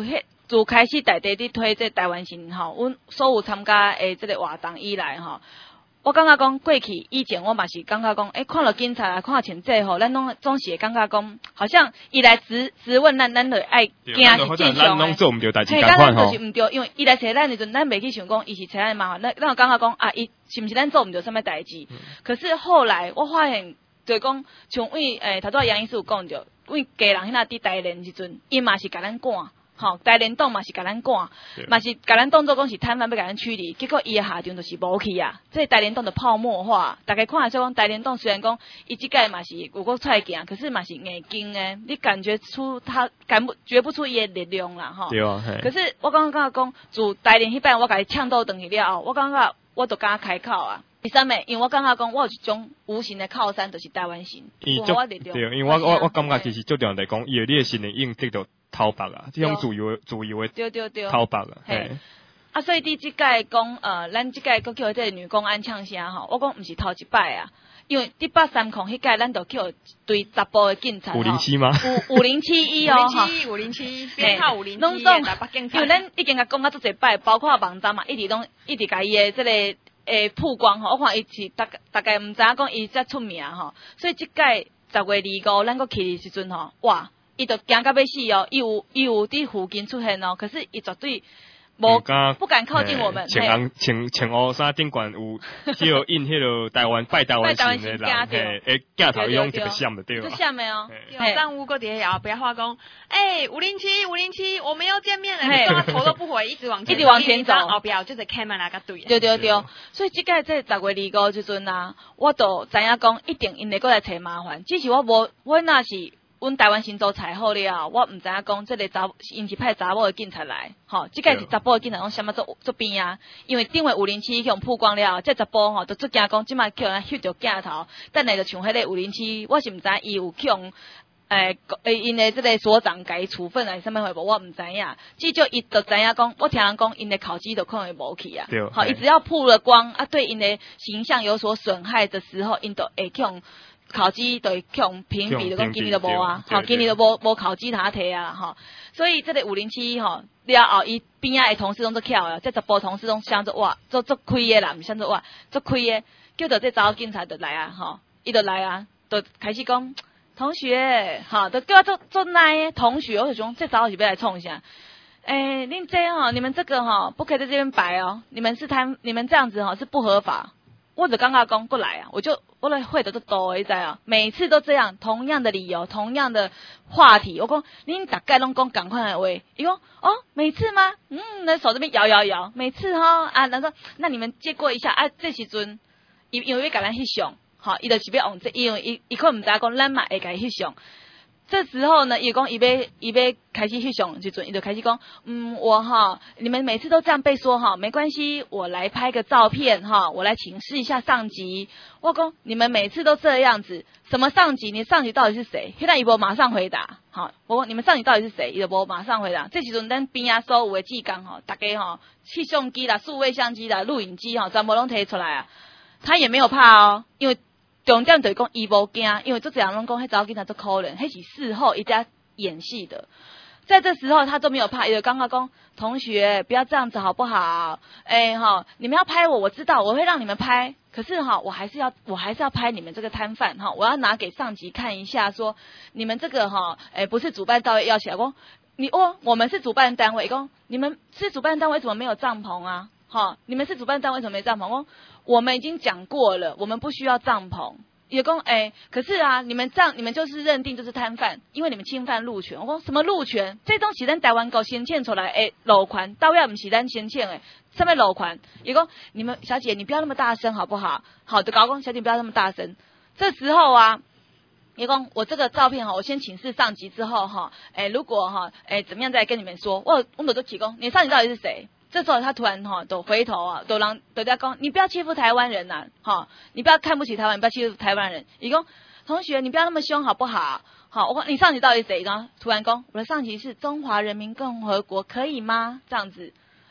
自开始大地伫推这台湾行吼，阮所有参加诶这个活动以来吼。我感觉讲过去以前我嘛是感觉讲，诶、欸，看到警察啊，看到穿制服，咱拢总是会感觉讲，好像伊来质质问咱，咱就爱惊是正常诶。嘿，咱咱就是毋对，因为伊来找咱时阵，咱袂去想讲伊是找咱麻烦，咱咱有感觉讲啊，伊是毋是咱做毋对啥物代志？嗯、可是后来我发现，就是讲像为诶，头拄杨医师有讲着，为家人迄那伫台联时阵，伊嘛是甲咱赶。吼，台联党嘛是甲咱赶，嘛是甲咱当作讲是摊贩要甲咱驱离，结果伊诶下场就是无去啊。这台联党的泡沫化，大家看下说讲台联党虽然讲伊即届嘛是有够出来行，可是嘛是硬劲诶，你感觉出他感不觉不出伊诶力量啦，吼。 对啊， 可是我刚刚讲，自台联迄摆我甲伊呛斗转去了后，我感觉我都敢开口啊。第三枚，因为我感觉讲，我有一种无形的靠山，就是台湾心，有我力量。 对，因为我我我感觉其实最重要来讲，伊有你诶心理应得到讨白啊，这种自由自由诶， 对对对， 讨白啊， 嘿。啊，所以伫即届讲，呃，咱即届佫叫这个女公安呛声吼，我讲毋是头一摆啊，因为伫八三控迄届，咱就叫对十部的警察， 五零七吗？ 五五零七一哦， 五零七五零七编号五零七，拢总台北警察，因为咱已经甲讲啊足侪摆，包括网站嘛，一直拢一直甲伊诶即个。诶，曝光吼，我看伊是大大概毋知影讲伊遮出名吼，所以即届十月二五咱佫去的时阵吼，哇，伊就惊到要死哦，伊有伊有伫附近出现哦，可是伊绝对无不敢靠近我们。 穿红穿穿乌衫顶管有迄个印迄个台湾拜台湾型的人，嘿，诶，镜头用特别闪的对吧？ 就闪的哦。 上午过节也不要化工，哎，五零七五零七，我们又见面了，你说他头都不回，一直往前， 一直往前走， 后边就是 camera 个对。 对对对，所以即届这十月二五即阵啊，我都知影讲一定因会过来找麻烦，只是我无，我那是。阮台湾新州采好了，我毋知影讲即个查因是派查某的警察来，吼，即个是查甫的警察，拢啥物做做边啊？因为顶位五零七去互曝光了，即查甫吼，都足惊讲，即摆去互翕着镜头，等下就像迄个五零七，我是毋知伊有去互诶诶因的即个所长甲伊处分还是啥物回无，我毋知影。至少伊就知影讲，我听人讲因的考绩都可能会无去啊。好，伊只要曝了光啊，对因的形象有所损害的时候，因都会去互。考绩对用评比，就讲今年就无啊，吼，今年就无无考绩他摕啊，吼，所以这个五零七吼了后，伊边仔的同事拢做巧啊，这十部同事拢想做哇，做做开的啦，毋想做哇，做开的，叫做这查某警察就来啊，吼，伊就来啊，就开始讲同学，吼，就叫我做做奶同学，我就讲这查某是要来创啥？诶、欸，恁这吼，你们这个吼不可以在这边摆哦，你们是贪，你们这样子吼是不合法。我就刚刚讲过来啊，我就我来会的都多一在啊，每次都这样，同样的理由，同样的话题。我讲恁大概拢讲赶快的话，伊讲哦，每次吗？嗯，那手这边摇摇摇，每次哈、哦、啊，然后那你们借过一下啊，这时阵因因为要甲咱翕相，好，伊就是要用这，因为伊伊可能毋知讲咱嘛会甲伊翕相。这时候呢，伊讲伊要伊要开始翕相时阵，伊就开始讲，嗯，我哈，你们每次都这样被说哈，没关系，我来拍个照片哈，我来请示一下上级。我讲你们每次都这样子，什么上级？你上级到底是谁？现在伊无马上回答，好，我问你们上级到底是谁？伊就无马上回答。这时阵咱边啊所有的技工哈，大家哈，气相机啦、数位相机啦、录影机哈，全部拢摕出来啊，他也没有怕哦，因为。重点就是讲伊无惊，因为做这样拢讲，迄查某警察做可怜，迄是事后一家演戏的。在这时候他都没有怕，也就刚刚讲同学不要这样子好不好？哎、欸、哈，你们要拍我，我知道我会让你们拍，可是哈，我还是要我还是要拍你们这个摊贩哈，我要拿给上级看一下，说你们这个哈，哎、欸、不是主办单位要起来讲，你哦，我们是主办单位，讲你们是主办单位怎么没有帐篷啊？哈，你们是主办单位怎么没帐篷？我们已经讲过了，我们不需要帐篷。也讲哎，可是啊，你们这样，你们就是认定就是摊贩，因为你们侵犯路权。我讲什么路权？这东西咱台湾搞先欠出来诶，路权到尾不是咱先欠诶，什么路权？也讲你们小姐，你不要那么大声好不好？好的，高工小姐不要那么大声。这时候啊。也讲我这个照片哈，我先请示上级之后哈，哎，如果哈，哎怎么样再跟你们说？我我们都提供，你上级到底是谁？这时候他突然哈，都回头啊，都让都在讲，你不要欺负台湾人呐、啊，哈，你不要看不起台湾，你不要欺负台湾人。伊讲同学，你不要那么凶好不好？好，我你上级到底是谁呢？突然讲，我的上级是中华人民共和国，可以吗？这样子，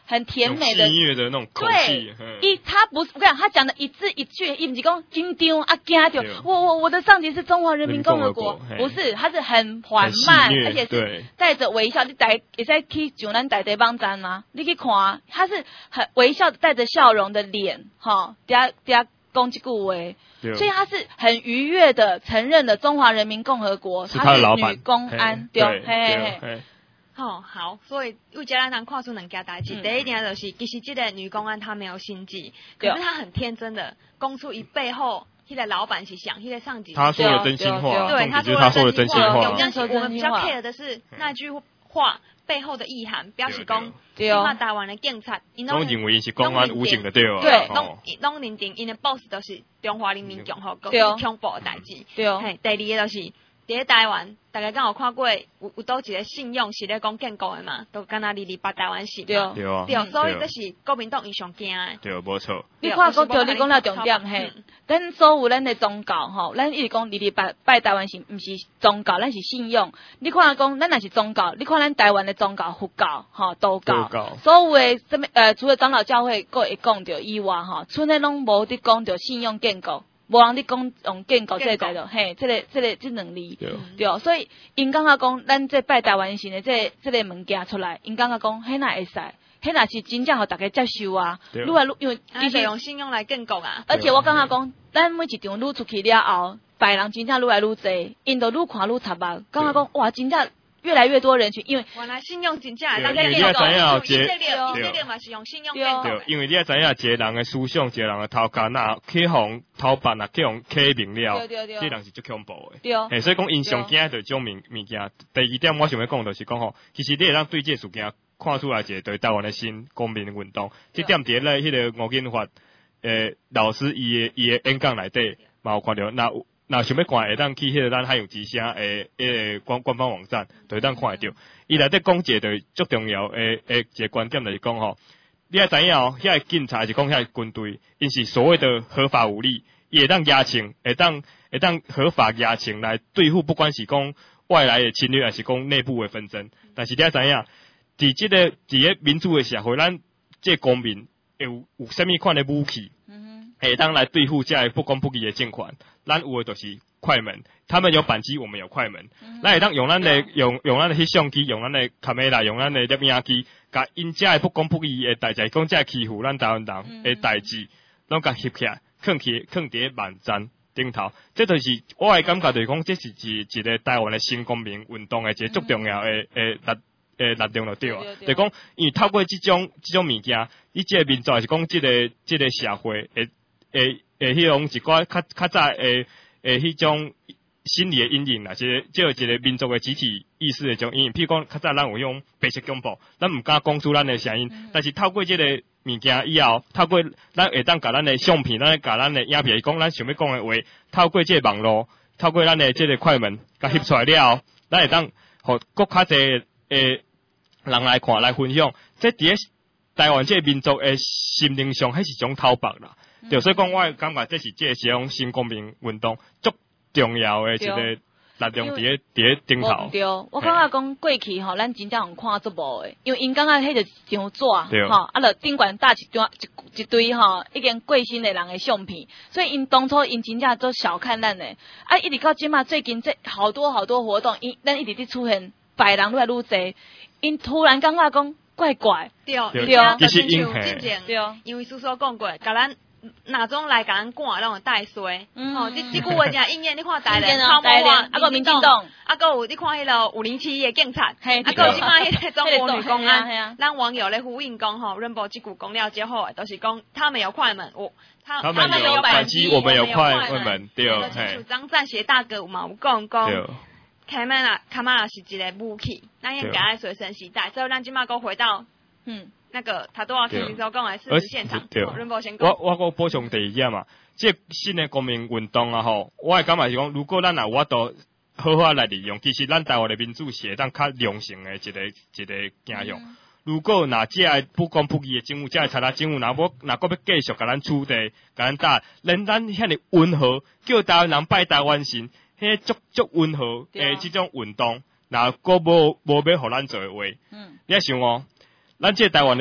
很甜美的戏谑的那种口气。 一他不是我跟你讲，他讲的一字一句，伊不是讲紧张啊惊着，我我我的上级是中华人民共和国，不是，他是很缓慢，而且是带着微笑。你带也在去上咱台地网站吗？你去看，他是很微笑带着笑容的脸，哈，嗲嗲讲这句话，所以他是很愉悦的承认了中华人民共和国， 他是女公安，对，嘿嘿。 哦，好，所以为家让人看出两件代志，第一点就是，其实这个女公安她没有心机，可是她很天真的供出一背后，那个老板是想，那个上级他说了真心话， 对，他说了真心话。 有但是我们比较 care 的是那句话背后的意涵，表示讲，起码台湾的警察， 拢认为是公安无情的对啊， 对，拢拢认定，因的 boss 都是中华人民共和国恐怖的代志，对，嘿，第二个就是。伫台湾，大家敢有看过有有倒一个信用是咧讲建国的嘛？都敢若二二八台湾是嘛？ 对啊， 对，所以这是国民党伊上惊的。 对，无错。 你看讲着你讲了重点嘿，咱所有咱的宗教吼，咱一直讲二二八拜台湾是毋是宗教，咱是信用。你看讲咱若是宗教，你看咱台湾的宗教、佛教、吼道教，所有的什么呃，除了长老教会各会讲着以外，吼，剩的拢无伫讲着信用建国。无人你讲用建国这个咯，嘿，这个这个这能力，对，对，所以因感觉讲，咱这拜台湾神的这这个物件出来，因感觉讲，迄那会使，迄那是真正互大家接受啊。愈来愈因为伊是用信用来建国啊。 而且我感觉讲，咱每一场愈出去了后，拜人真正愈来愈侪，因都愈看愈插目，感觉讲哇，真正。越来越多人去，因为原来信用真正会当建构，以色列以色列嘛是用信用建构。 对，因为你也知影，一个人的思想，一个人的头壳，那去互头办啊，去互启明了，这人是最恐怖的。 对， 嘿，所以讲因上惊就种物物件。第二点，我想要讲就是讲吼，其实你会当对这事件看出来一个对台湾的新公民运动。这点伫咧迄个吴金发诶老师伊的伊的演讲内底，嘛有看到那。那想要看，会当去迄个咱海洋之声诶诶官官方网站，就会当看会到。伊内底讲一个就足重要诶诶一个观点就是讲吼，你也知影哦，遐个警察是讲遐个军队，因是所谓的合法武力，伊会当压情，会当会当合法压情来对付，不管是讲外来的侵略，还是讲内部的纷争。但是你也知影，伫即个伫个民主的社会，咱即公民有有啥物款的武器？会当来对付这不公不义的政权，咱有的就是快门，他们有扳机，我们有快门。咱会当用咱的用用咱的翕相机，用咱的卡梅拉，用咱的摄影机，甲因这的不公不义的代志，讲这欺负咱台湾人的代志，拢甲翕起来，放起放伫网站顶头。这就是我的感觉，就是讲这是一一个台湾的新公民运动的一个足重要的诶力诶力量就对啊。就讲因为透过这种这种物件，伊这个民族是讲这个这个社会诶。诶诶，迄种一寡较较早诶诶，迄种心理诶阴影啦，即个即个一个民族诶集体意识诶种阴影。譬如讲，较早咱有种白色恐怖，咱毋敢讲出咱诶声音，嗯、但是透过即个物件以后，透过咱会当甲咱诶相片，咱甲咱诶影片讲咱想要讲诶话，透过即个网络，透过咱诶即个快门，甲翕出来了后，咱会当互国较侪诶人来看来分享，即伫个台湾即个民族诶心灵上，迄是种讨白啦。对，所以讲，我感觉这是这是种新公民运动足重要的一个力量，伫咧伫咧顶头。 对，我感觉讲过去吼，咱真正有看足无诶，因为因感觉迄个张纸吼，啊，著顶悬搭一段一一堆吼，已经过身的人的相片，所以因当初因真正都小看咱诶，啊，一直到即嘛最近这好多好多活动，因咱一直伫出现，拜人愈来愈侪，因突然感觉讲怪怪， 对对， 其实因对，因为叔叔讲过，甲咱。哪种来甲咱赶，拢有带衰。吼，即即句话真应验。你看台联、泡沫化，啊个民进党，啊个有你看迄个五零七的警察，啊个即摆迄个中国女公安，咱网友咧呼应讲吼，润波即句讲了之后，都是讲他们有快门，我他他们有扳机，我们有快门，对， 嘿。张赞协大哥有嘛有讲讲，卡曼拉卡曼拉是一个武器，咱应该随身携带。所以咱即摆个回到，嗯。那个他都要听时候讲来事实现场， 我我我补充第二点嘛，这新的公民运动啊吼，我会感觉是讲，如果咱也有法度好好来利用，其实咱台湾的民主是会当较良性的一个一个倾向。嗯、如果若这个不公不义的政府，这个查查政府，若要若搁要继续甲咱处理，甲咱打，连咱遐尼温和，叫台湾人拜台湾神，迄足足温和诶，这种运动，若搁无无要互咱做诶话，嗯，你想哦。咱这台湾的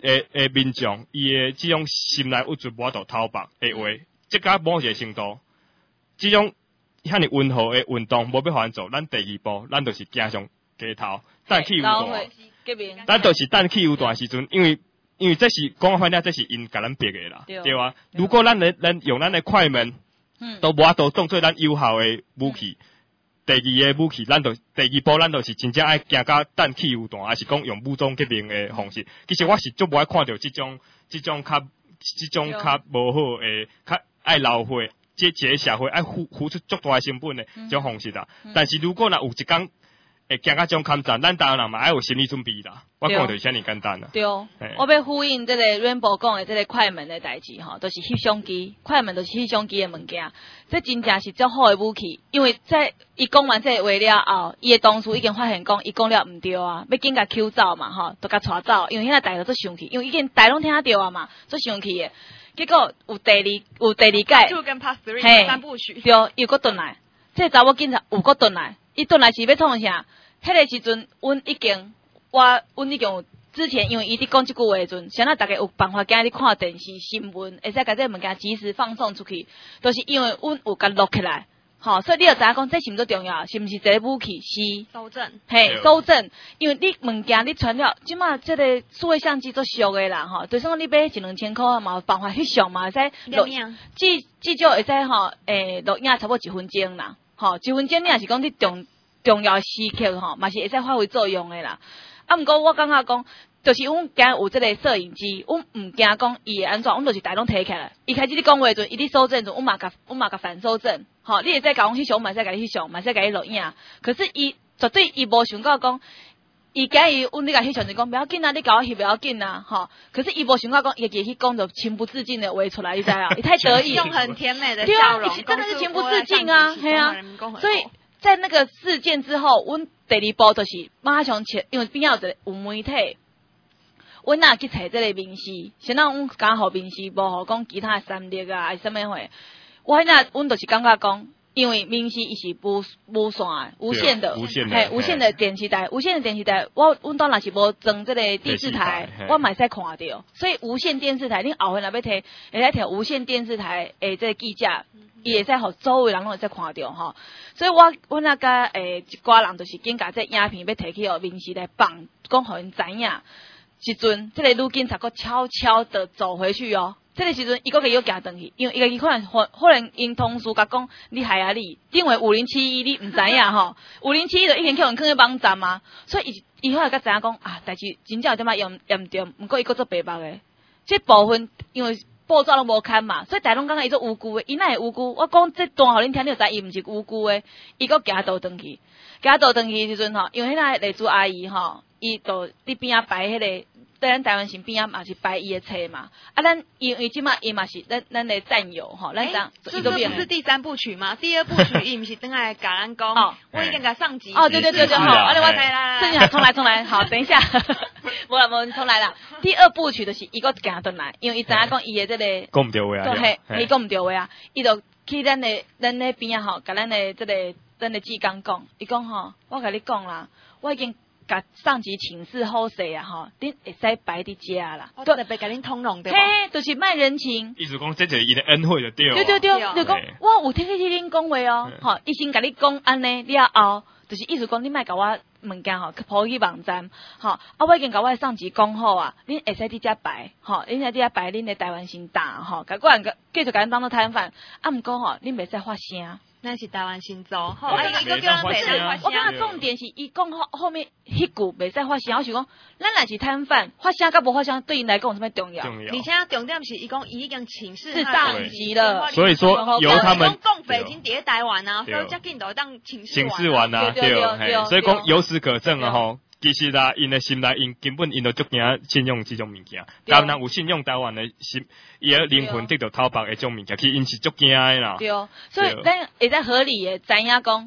诶诶民众伊诶即种心内有准无度透白诶话，即个某一个程度，即种遐尼温和诶运动，无要互咱做，咱第二步，咱就是行上街头，等气有大，咱就是等气有大时阵，因为因为这是讲反正这是因甲咱逼诶啦，对啊。如果咱咧咱用咱诶快门，嗯，都无法度当做咱有效诶武器。第二个武器，咱就第二步，咱就是真正爱行到等气有弹，还是讲用武装革命的方式。其实我是足无爱看到即种、即种较、即种较无好诶，较爱流血，即一个社会爱付付出足大成本的这种方式啦。嗯、但是如果若有一天会行到这种抗战，咱当然嘛爱有心理准备啦。我讲就是遐尼简单啦。 对，我要呼应这个 Rainbow 讲的这个快门的代志吼，都、就是翕相机，快门都是翕相机的物件。这真正是足好的武器，因为在伊讲完这个话了后，伊的同事已经发现讲伊讲了毋对啊，要紧甲 Q 走嘛吼，都甲带走，因为现在大家都生气，因为已经大拢听到啊嘛，都生气的。结果有第二有第二届， two 跟 Part Three 三部曲， 对，又搁转来，这查某警察有搁转来，伊转来是要创啥？迄个时阵，阮已经我阮已经有之前，因为伊伫讲即句话的阵，现在大家有办法今日看电视新闻，会使甲这物件及时放送出去，都、就是因为阮有甲录起来，吼，所以你就知影讲这是毋是重要，是毋是一个武器？是搜证， 嘿，搜证，因为你物件你传了，即马即个数位相机做俗的啦，吼，就算你买一两千箍嘛，有办法翕相嘛，会使录，至至少会使吼，诶，录影差不多一分钟啦，吼，一分钟你若是讲你重。重要时刻吼，嘛是会使发挥作用的啦。啊，毋过我感觉讲，就是阮今有即个摄影机，阮毋惊讲伊会安怎，阮就是大拢摕起来。伊开始你讲话阵，伊咧搜证阵，阮嘛甲阮嘛甲反搜证，吼，你会使甲阮翕相，嘛会使甲你翕相，嘛会使甲你录影。可是伊绝对伊无想到讲，伊今日阮你甲翕相就讲不要紧啊，你甲我翕不要紧啊，吼。可是伊无想到讲，伊会去讲着情不自禁的话出来，你知啊？伊太得意， 用很甜美的笑容， 真的是情不自禁啊，嘿啊，所以。在那个事件之后，阮第二步就是马上切，因为边仔有一个有媒体，阮若去找这个明师，先让阮讲互明师，无互讲其他三立啊，还是什么货。我那阮就是感觉讲，因为明师伊是无无线无线的， 无线的， 嘿，无线的电视台，无线的电视台，我阮当然是无装这个电视台，我嘛会使看到，所以无线电视台，恁后回来要摕，会使摕无线电视台诶，这个记者。伊会使互周围人拢会使看到吼，所以我阮那个诶一寡人就是紧甲这影片要摕去互民视来放，讲互因知影。时阵，这个女警察佫悄悄的走回去哦。这个时阵，伊佫给又行转去，因为伊个伊可能可可能因同事甲讲，你害啊你，因为五零七一你毋知影吼，五零七一就已经叫人囥去网站嘛，所以伊伊后来甲知影讲啊，代志真正有点仔严严重，毋过伊佫做白目诶，这部分因为。报纸拢无看嘛，所以大拢感觉伊做无辜诶，伊哪会无辜？我讲这段互恁听，你就知伊毋是无辜诶。伊佫行倒转去，行倒转去时阵吼，因为迄个丽珠阿姨吼，伊就伫边仔摆迄个，在咱台湾省边仔嘛是摆伊诶册嘛。啊，咱因为即马伊嘛是咱咱诶战友吼，咱讲这这不是第三部曲吗？第二部曲伊毋是等来甲咱讲，我已经甲上集。 哦，对对对对，好，啊，我来来来，来，重来重来，好，等一下。无啦无，重来啦。第二部曲就是伊个行转来，因为伊知影讲伊的这个讲毋对话啊， 对，伊讲毋对话啊，伊就去咱的咱那边啊吼，甲咱的这个咱的技工讲，伊讲吼，我甲你讲啦，我已经甲上级请示好势啊吼，恁会使摆伫遮啦， 我特别甲恁通融对吧？ 嘿，就是卖人情。 意思讲这就是伊的恩惠就对了。 对对对，就讲我有听去听恁讲话哦，吼，伊先甲你讲安尼了后，就是意思讲你莫甲我。物件吼，去抛去网站，吼，啊，我已经甲我上级讲好啊，恁会使伫遮摆，吼，恁在伫遮摆恁的台湾新大，吼，甲个人个继续甲恁当做摊贩，啊，毋过吼，恁袂使发声， 咱是台湾新州，好，啊，伊个叫咱袂使发声。 我感觉重点是伊讲后后面迄句袂使发声，我想讲，咱若是摊贩，发声甲无发声对因来讲有什么重要？ 而且重点是伊讲伊已经请示是上级了， 所以说由他们共匪已经伫台湾啊，所以遮紧就当请示请示完啊，对，所以讲由此可证啊吼。其实啦，因的心内因根本因都足惊信用这种物件，当然有信用台湾的心，伊的灵魂得到讨白的这种物件，其实因是足惊的啦。 对，所以咱会在合理的知影讲，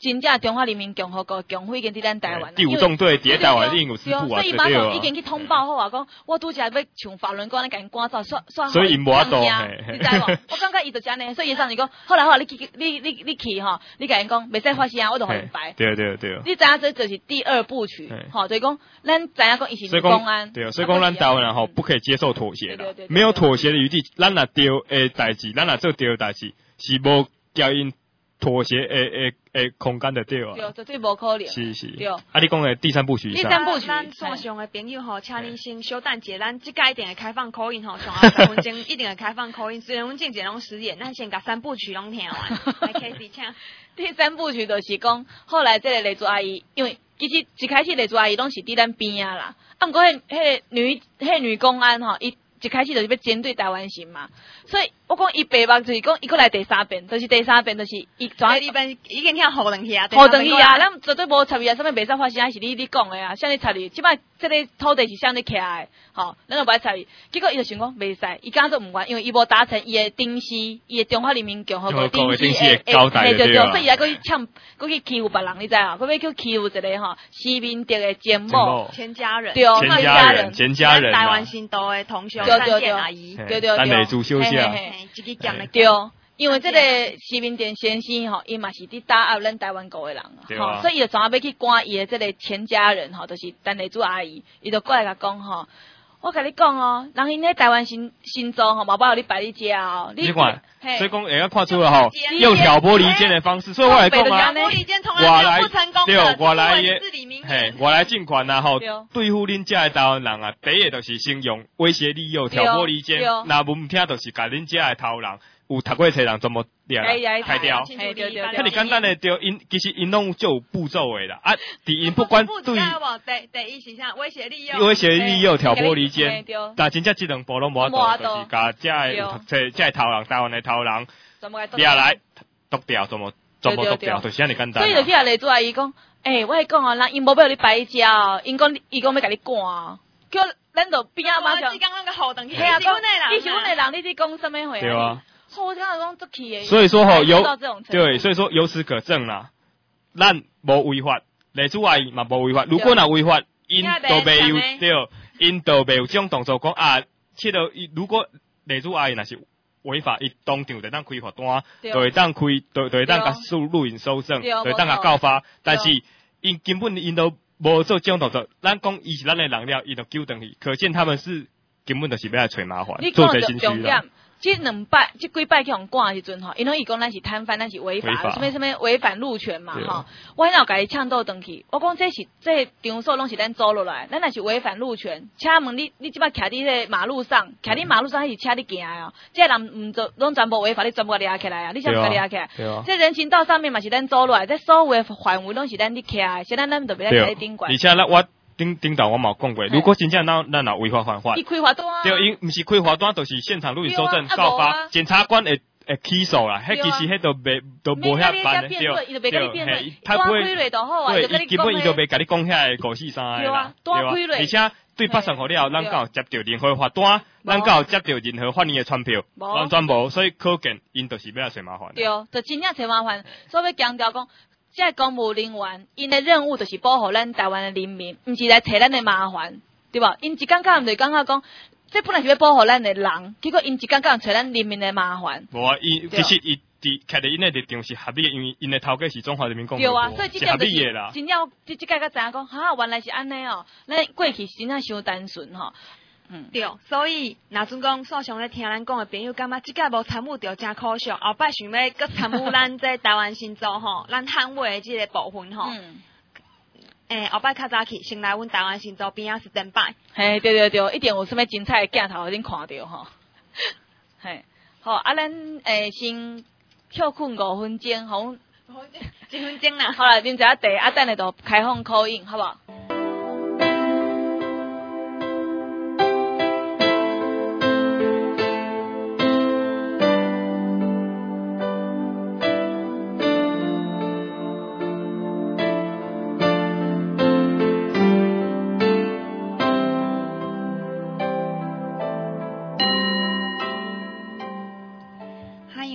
真正中华人民共和国共会已经伫咱台湾， 第五纵队伫台湾已经有师傅啊， 所以马上已经去通报好啊，讲我拄则要像法轮功，你赶紧赶走，刷刷好。 所以因无法度， 你知无？我感觉伊就这样，所以伊上是讲，好啦好啦，你去你你你去吼，你赶紧讲，袂使发声，我就互因排。 对对对。 你知影这就是第二部曲，吼，就是讲咱知影讲伊是公安， 对，所以讲咱台湾人吼不可以接受妥协啦，没有妥协的余地，咱若对诶代志，咱若做对的代志，是无叫因妥协诶诶诶空间的对啊。 对，绝对无可能。 是是。 对。 啊，你讲的第三部曲。 第三部曲。 咱线上的朋友吼，请恁先稍等者，咱即个一定会开放口音吼，上后十分钟一定会开放口音。虽然阮正经拢实演，咱先甲三部曲拢听完。来开始请。 第三部曲就是讲，后来这个雷祖阿姨，因为其实一开始雷祖阿姨拢是伫咱边啊啦，啊，毋过迄迄个女迄个女公安吼，伊一开始就是要针对台湾省嘛，所以我讲伊白目就是讲伊过来第三遍，就是第三遍就是伊转第二遍已经听好等去啊， 好等去啊，咱绝对无插伊啊，啥物袂使发生，是你你讲的啊，啥物插伊，即摆这个土地是啥物起来的，吼，咱就袂插伊。结果伊就想讲袂使，伊敢做毋愿，因为伊无达成伊的顶丝，伊的中华人民共和国顶丝的交代对对，所以伊来搁去抢，搁去欺负别人，你知啊？搁要去欺负一个吼，施明德的前某全家人， 对， 全家人，全家人， 台湾新都的同学， 对对对， 阿姨， 对对对， 咱来主休息啊， 对，因为这个施明德先生吼，伊嘛是伫打压咱台湾国的人啊，吼，所以伊就专门要去赶伊的这个全家人吼，就是陈丽珠阿姨，伊就过来甲讲吼，我甲你讲哦，人因咧台湾新新州吼，嘛包有你摆你家哦， 你看，所以讲会晓看出了吼，用挑拨离间的方式，所以我来讲啊，我来对，我来嘿，我来进款啊吼，对付恁遮的台湾人啊，第一就是先用威胁利诱、挑拨离间，那无毋听就是甲恁遮的头人。有读过册人全部掠开掉，遐尼简单的对因，其实因拢就有步骤的啦。啊，伫因不管对， 第第一是啥威胁利诱， 威胁利诱、挑拨离间，但真正即两步拢无法度，就是甲遮的有读册、遮的头人、台湾的头人掠来剁掉，全部全部剁掉，就是遐尼简单。 所以就去阿雷祖阿姨讲，诶，我讲哦，人因无要你摆遮哦，因讲伊讲要甲你赶哦，叫咱就边仔马上， 伊讲那个好等去， 系啊，讲你是阮的人，你伫讲什么话？ 对啊。 我刚刚讲足气的， 所以说吼有对，所以说由此可证啦，咱无违法，雷主阿姨嘛无违法。如果若违法，因都袂有对，因都袂有这种动作讲啊，切到如果雷主阿姨若是违法，伊当场就当开罚单，就会当开，就就会当甲录录影搜证，就会当甲告发。但是因根本因都无做这种动作，咱讲伊是咱的人了，伊就揪转去，可见他们是根本就是要来找麻烦，做贼心虚啦。 即两摆，即几摆去互赶的时阵吼，因为伊讲咱是摊贩，咱是违法，什么什么违反路权嘛吼。我那有甲伊呛倒转去，我讲这是这场所拢是咱租落来，咱若是违反路权，请问你你即摆徛伫迄马路上，徛伫马路上还是车你行哦？这人毋做拢全部违法，你全部掠起来啊！你想甲掠起来？这人行道上面嘛是咱租落来，这所有的范围拢是咱伫徛，所以咱咱特别在徛顶管。 而且咱我。顶顶头我冇讲过，如果真正咱咱若违法犯法， 伊开罚单， 对，因毋是开罚单，就是现场录影搜证告发，检察官会会起诉啦。迄其实迄都袂都无遐办的，对对，他不会，对，伊基本伊都袂甲你讲遐个五四三的啦，对吧？而且对北上好了，咱敢有接到任何罚单，咱敢有接到任何法院的传票，完全无，所以可见因就是要来找麻烦。 对，就真正找麻烦，所以要强调讲。这公务人员，因的任务就是保护咱台湾的人民，毋是来找咱的麻烦，对吧？因一感觉毋是感觉讲，这本来是要保护咱的人，结果因一感觉找咱人民的麻烦。 无啊，伊其实伊伫徛伫因的立场是合理的，因为因的头家是中华人民共和国， 对啊，所以是合理的啦。 真正即即个才知影讲，哈，原来是安尼哦，咱过去真正伤单纯吼。 嗯，对，所以若阵讲线上咧听咱讲的朋友，感觉即个无参与着真可惜，后摆想要搁参与咱这台湾新州吼，咱捍卫的即个部分吼。嗯。诶、欸，后摆较早起，先来阮台湾新州边仔 stand by。 嘿，对对对，一定有啥物精彩的镜头，恁看到吼。嘿，好，啊，咱诶先休困五分钟，好， 一分钟啦。 好啦，恁只地啊，等下就开放call in，好不好？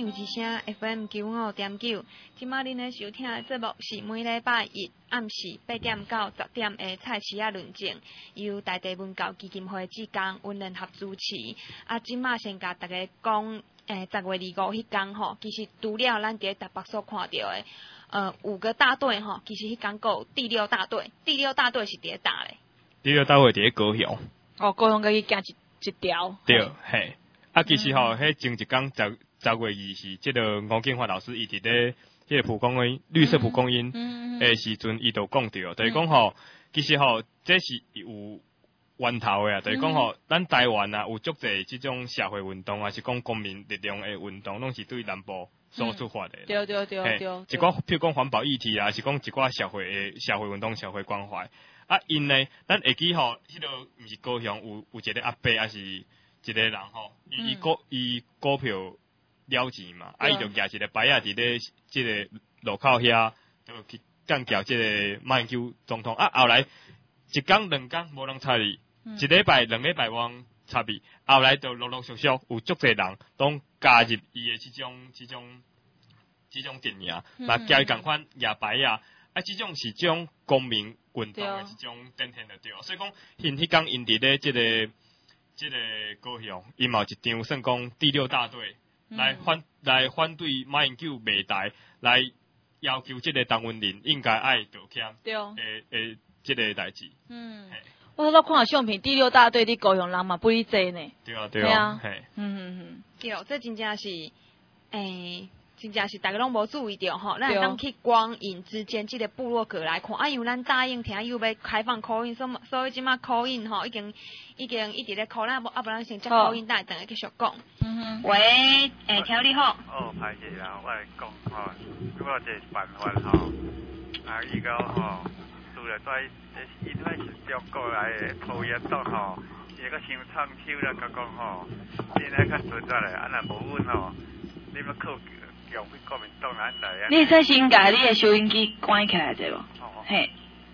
音之声 F M 九五点九，今仔日咧收听的节目是每礼拜一暗时八点到十点的菜市仔论证，由大地文教基金会志工温联合主持。啊，今仔先甲大家讲，诶、欸，十月二五迄天吼，其实除了咱伫台北所看到的，呃，五个大队吼，其实迄天还有第六大队，第六大队是伫咧打咧。第六大队伫咧高雄。 哦，高雄可以行一一条。 对，嘿。啊，其实吼，迄前一天十十月二是即个吴建华老师伊伫咧即个蒲公英绿色蒲公英诶时阵，伊就讲着，就是讲吼，其實吼，這是有源頭誒啊，就是講吼，咱台灣啊有足濟即種社會運動，還是講公民力量誒運動，攏是對南部所出發誒。 對對對對。 一寡譬如講環保議題啊，是講一寡社會誒社會運動、社會關懷。啊，因呢，咱會記吼，迄個毋是高雄有有一個阿伯，還是一個人吼，伊股伊股票了錢嘛，啊，伊就舉一個牌啊，佇咧即個路口遐，就去幹掉即個馬英九總統。啊，後來一天兩天無人插伊，一禮拜兩禮拜無人插伊，後來就陸陸續續有足濟人攏加入伊誒即種即種即種陣營，嘛加伊共款舉牌啊，啊，即種是種公民運動誒即種典型誒對，所以講因迄天因佇咧即個即個高雄，因嘛有一場算講第六大隊。來反來反對馬英九賣台，來要求即個陳文林應該愛道歉。 對。誒誒，即個代志。 嗯。我迄個看相片，第六大隊啲高雄人嘛不哩濟呢。 對啊對啊。 係。嗯嗯嗯。 對，這真正是誒。欸真正是大家攏無注意到吼，咱當去光影之間即個部落格來看，啊，因為咱答應聽有要開放 call in，所所以即馬 call in 吼已經已經一直咧 call，咱啊不然先接 call in，等下等下繼續講。嗯哼。喂，誒，聽你好。 哦，歹勢啦，我來講吼，我一個辦法吼，啊，伊個吼，除了在因為是中國來的抽煙黨吼，伊個傷創手啦，甲講吼，你咧較準則咧，啊若無阮吼，你要靠。 你在先把你的收音機關起來者無？ 哦。 嘿。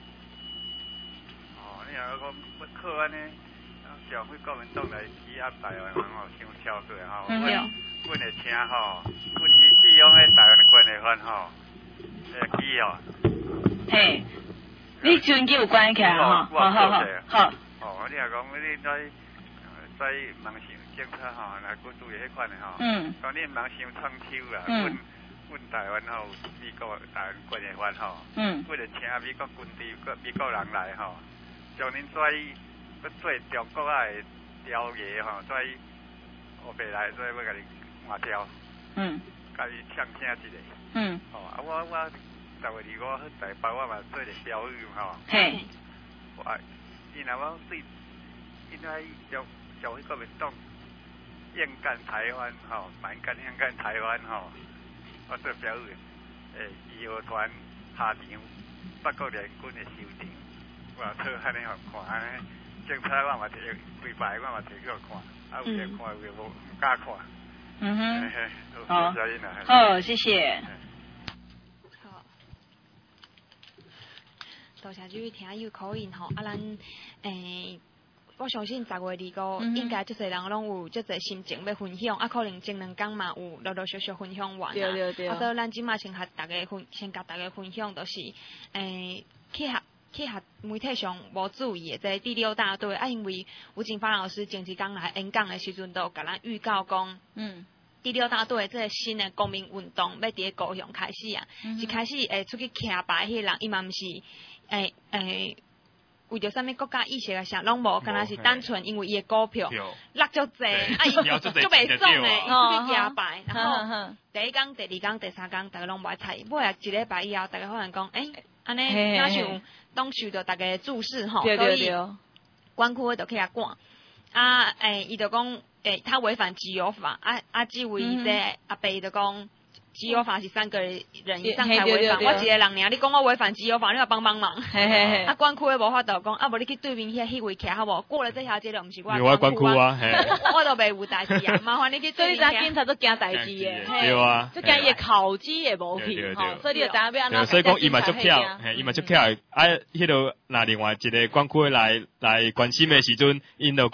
哦，你若講要靠安尼，上回國民黨來欺壓台灣人吼，傷超過吼。 嗯對。 阮會聽吼，阮伊使用迄台灣的關係法吼，誒機吼。 嘿。你收音機有關起來吼？好好好。好。 哦，你若講你在在網上。政策吼，若佮注意迄款的吼，講你唔通傷創手啦。阮阮台灣吼，美國台灣關係法吼，為了請美國軍隊、個美國人來吼，將恁跩佮做中國仔的條嘢吼，跩烏白來，跩要甲你換掉，嗯，甲你搶聲一個，嗯，哦，啊我我十月二五去台北，我嘛做個標語吼，嘿，我伊若我對，應該將將迄個民黨。應幹台灣吼，蠻幹應幹台灣吼，我做表演，誒，義和團下場，北國聯軍的收場，我做安尼互看，安尼政策我嘛摕規排，我嘛摕去互看，啊有人看有無唔敢看。嗯哼。好。好， 好，謝謝。 好。多謝諸位聽友口音吼，啊咱誒。我相信十月二五應該足儕人攏有足儕心情要分享，啊，可能前兩天嘛有陸陸續續分享完啊。 對對對。 啊，所以咱即馬先和大家分，先甲大家分享，就是誒，去合去合媒體上無注意的，即第六大隊啊，因為吳景發老師前一天來演講的時陣，都有甲咱預告講，嗯，第六大隊即個新的公民運動要佇高雄開始啊，嗯、一開始誒出去徛牌迄人，伊嘛毋是誒誒。欸為着啥物國家意識啊，啥攏無，敢若是單純因為伊個股票落足濟，啊伊就袂爽誒，伊出去舉牌，然後第一天、第二天、第三天，大家攏無愛睬伊，尾啊一禮拜以後，大家可能講，誒，安尼哪像當受到大家的注視吼，所以管區就去遐趕，啊誒，伊就講，誒，他違反集郵法，啊啊，這位這阿伯就講。集郵法是三個人以上才違反，我一個人爾，你講我違反集郵法，你要幫幫忙。啊，管區的無法度講，啊無你去對面遐迄位徛好無？過了這條街就毋是我管區啊，我都袂有代志啊，麻煩你去對面徛。所以咱警察都驚代志嘅， 對啊， 就驚伊考績也無去，吼，所以你就知影要安怎。 所以講伊嘛足巧，嘿，伊嘛足巧，啊，迄度那另外一個管區來來關心的時陣，因就講。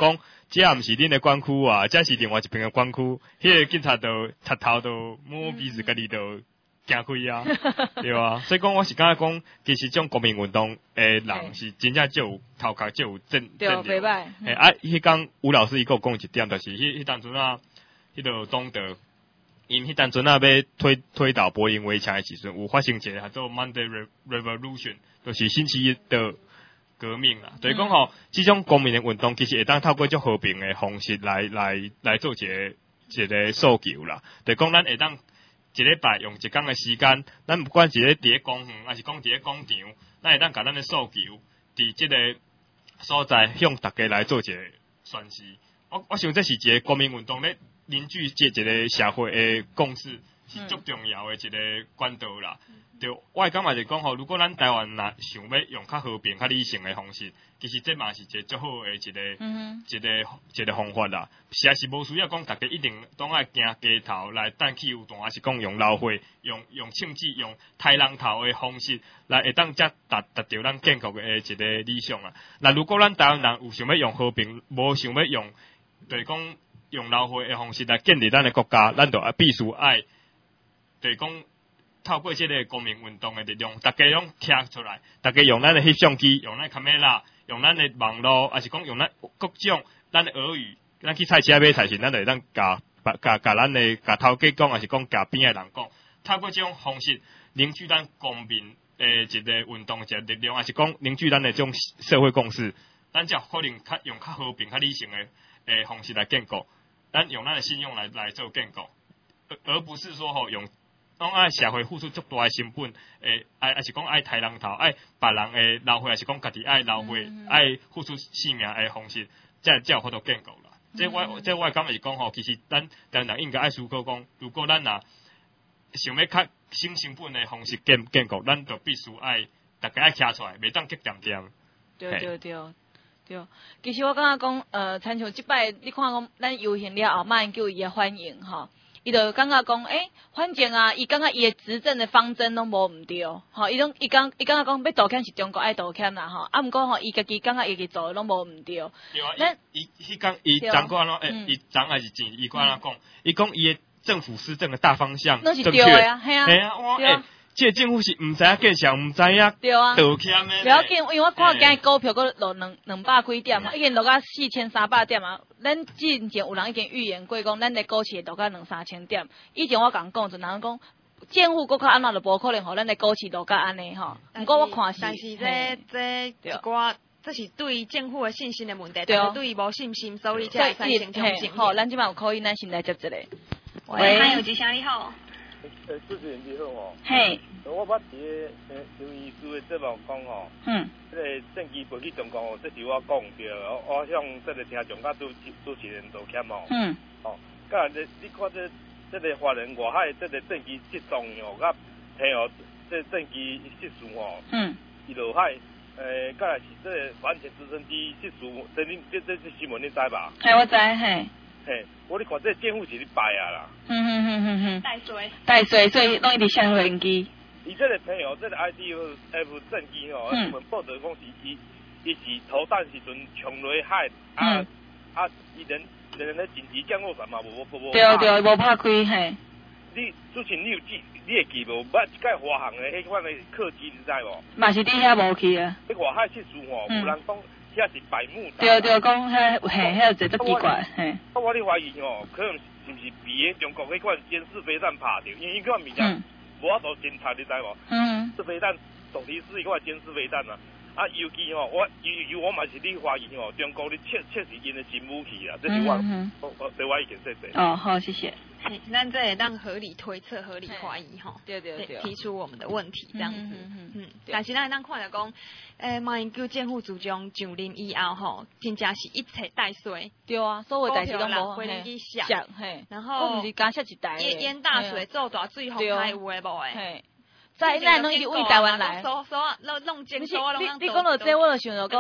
这也毋是恁的管区啊，这是另外一边的管区，迄、那个警察都插头都摸鼻子，家己都行开啊，对啊。所以讲，我是感觉讲，其实种国民运动诶人是真正就有头壳，就有正正对，袂歹。 诶啊，迄讲吴老师伊个讲一点，就是迄迄当阵啊，迄个东德，因迄当阵啊要推推倒柏林围墙的时阵，有发生一个叫做 Monday Revolution， 就是星期一的革命啦。就是讲吼，这种公民的运动其实会当透过种和平的方式来来来做一个一个诉求啦。就是讲咱会当一礼拜用一天的时间，咱不管是咧伫咧公园，还是讲伫咧广场，咱会当甲咱的诉求伫即个所在向大家来做一个宣示。我我想这是一个国民运动咧凝聚即一个社会的共识，是足重要的一个管道啦。就我会感觉就是讲吼，如果咱台湾若想要用较和平、较理性的方式，其实这嘛是一个足好的一个、嗯、一个一个方法啦。实在是无需要讲大家一定都爱行街头来等去有还是讲用老花、用用庆忌、用太人头的方式来会当才达达到咱建国的一个理想啊。那如果咱台湾人有想要用和平，无想要用，就是讲用老花的方式来建立咱的国家，咱就必须爱，就是讲。透过这个公民运动的力量，大家拢站出来，大家用咱的翕相机，用咱卡梅拉，用咱的网络，还是讲用咱各种咱的俄语，咱去菜市仔买菜时，咱就会当甲甲甲咱的甲头家讲，还是讲甲边的人讲，透过这种方式凝聚咱公民的一个运动一个力量，还是讲凝聚咱的这种社会共识，咱才可能较用较和平、较理性的诶方式来建国，咱用咱的信用来来做建国，而而不是说吼用。讲爱社会付出足大诶成本，诶，爱还是讲爱抬人头，爱别人诶老伙，还是讲家己爱老伙，爱付出性命诶方式，才才有法度建国啦。即、嗯、我即我感觉是讲吼，其实咱台湾人应该爱思考讲，如果咱若想要较省成本诶方式建建国，咱就必须爱大家爱徛出来，袂当激点点。 对对对对，其实我感觉讲，呃，参像即摆，你看讲咱游行了后，马英九伊诶反应吼。伊就感觉讲，诶、欸，反正啊，伊感觉伊诶执政的方针拢无毋对，吼，伊拢伊讲伊感觉讲要道歉是中国爱道歉啦，吼，啊，毋过吼，伊家己感觉伊家己做诶拢无毋对。 对啊，咱伊伊讲伊讲过安怎，诶，伊讲还是真，伊讲安怎讲？伊讲伊诶政府施政的大方向正确， 对啊，系啊， 系啊，我诶。这个政府是毋知影计上，毋知影对啊， 道歉诶。 不要紧，因为我看今日股票佫落两两百几点嘛，已经落到四千三百点啊。咱之前有人已经预言过，讲咱的股市会落到两三千点。以前我共讲，就人讲政府佫较安怎就无可能，互咱的股市落到安尼吼。毋过我看是， 但是这这一寡，这是对政府的信心的问题， 对啊，对伊无信心，所以才会产生这种情好，咱即摆有可以，咱先来接一个。 喂，还有吉祥你好。 诶，主持人你好哦。 嘿。 我捌伫个诶刘医师的节目讲吼， 嗯， 即个政绩飞去中国，这是我讲对，我我向这个听众甲主主持人道歉哦。 嗯。 哦，甲你你看这这个华人外海这个政绩失踪哦，甲嘿哦，这政绩失事哦。 嗯。 伊落海，诶，甲是这个反潜直升机失事，这恁这这这新闻你知吧？ 嘿，我知嘿。 嘿，我你看这政府是咧败啊啦。 嗯嗯嗯嗯嗯。 带水。 带水，所以拢一直向飞机。 伊这个朋友，这个 I D F 战机吼，新闻报道讲是伊，伊是投弹时阵冲落海，啊啊，伊人人咧紧急降落伞嘛，无无无。 对对，无拍开嘿。 你之前你有记，你会记无？捌一届华航的迄款的客机，你知无？ 嘛是伫遐无去啊。 迄外海失事吼，有人讲遐是百慕达。 对对，讲遐嘿，遐有一足奇怪嘿。 我我咧怀疑吼，可能是毋是比中国迄款监视飞弹拍着，因为迄款物件。无法度侦查，你知无？嗯。这飞弹总提示一块监视飞弹啊！啊，尤其吼，我由由我嘛是咧怀疑吼，中国咧确确实因的新武器啊，这是我我我对我意见说说。 哦，好，谢谢。 咱这也让合理推测、合理怀疑吼， 对对对， 提出我们的问题这样子。嗯嗯。但是咱咱看着讲，诶，马英九政府主张上任以后吼，真正是一切带衰。 对啊，所有代志拢无回嚟去想， 嘿。 然后我毋是加设一台。 淹淹大水、做大水，洪灾有诶无诶？ 嘿。在咱拢一直为台湾来， 所所弄弄监所， 你你讲到这，我就想到讲，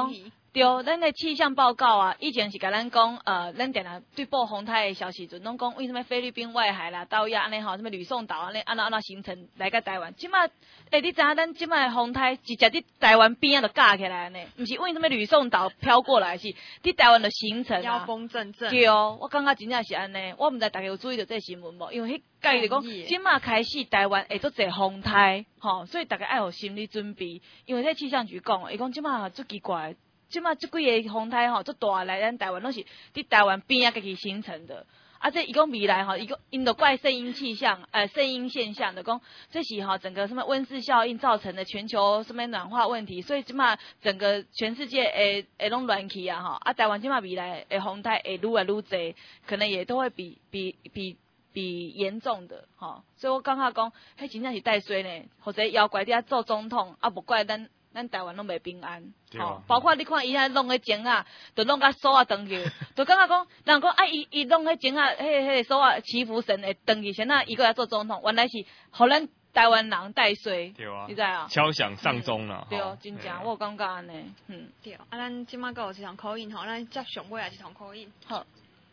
对，咱的气象报告啊，以前是甲咱讲，呃，咱定定对报风台的消息阵，拢讲为什么菲律宾外海啦、刀亚安尼吼，什么吕宋岛安尼，安那安那形成来个台湾。即马，诶，你知影咱即马的风台直接伫台湾边啊就架起来呢，毋是为什么吕宋岛飘过来，是伫台湾的形成啊。 妖风阵阵。 对哦，我感觉真正是安尼，我毋知大家有注意到这新闻无？因为迄介就讲，即马开始台湾会做侪风台，吼，所以大家爱有心理准备。因为这气象局讲，伊讲即马足奇怪。即马即几个风台吼，足大来咱台湾拢是伫台湾边啊家己形成的。啊，这伊讲未来吼，伊讲因着怪圣婴气象，呃，圣婴现象的讲，这是吼整个什么温室效应造成的全球什么暖化问题，所以即马整个全世界会会拢乱起啊吼。啊，台湾即马未来的风台会愈来愈侪，可能也都会比比比比严重的吼。所以我感觉讲，迄真正是带衰呢，或者妖怪伫遐做总统，啊，无怪咱。咱台湾拢袂平安，吼、哦，包括你看伊遐弄个井啊，都弄甲锁啊断去，就感觉讲，人讲啊，伊伊弄个井啊，迄迄个锁啊，祈福神会断去，先那伊个来做总统，原来是互咱台湾人带衰， 对啊， 你知啊？ 敲响上钟啦， 对，真正我感觉安尼，嗯， 对，啊，咱即马个有一场口音吼，咱接上尾也是场口音， 好。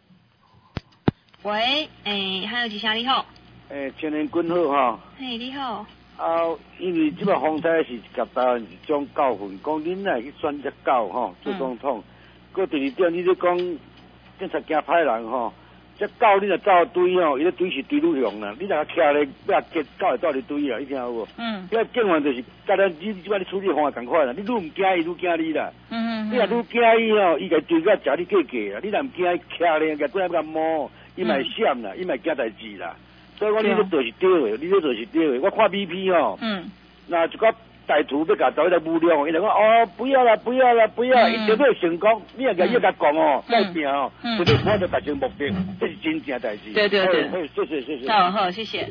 喂，诶，还有一声你好， 诶，青年君好哈， 嘿，你好。 啊，因为即个风台是甲台湾一种教训，讲恁来去选只狗吼做总统。搁、嗯、第二点，你咧讲警察惊歹人吼，只狗你若走追吼，伊咧追是追女雄啦。你若徛咧，要结狗会倒咧追啦，你听有无？嗯。因为警员就是甲咱你即摆你处理方法共款啦，你愈毋惊伊，愈惊你啦。嗯嗯。你若愈惊伊吼，伊家追甲食你价价啦。你若毋惊伊徛咧，甲过来甲摸，伊嘛会闪啦，伊嘛会惊代志啦。所以我你咧做是对的，你咧做是对的。我看 B P 哦，嗯，那一个歹徒要甲走咧污量，伊就讲哦，不要啦，不要啦，不要，伊绝对成功。你若甲伊甲讲哦，改变哦，绝对我着达成目的，这是真正代志。 对对对， 好，谢谢谢谢。 好好，谢谢。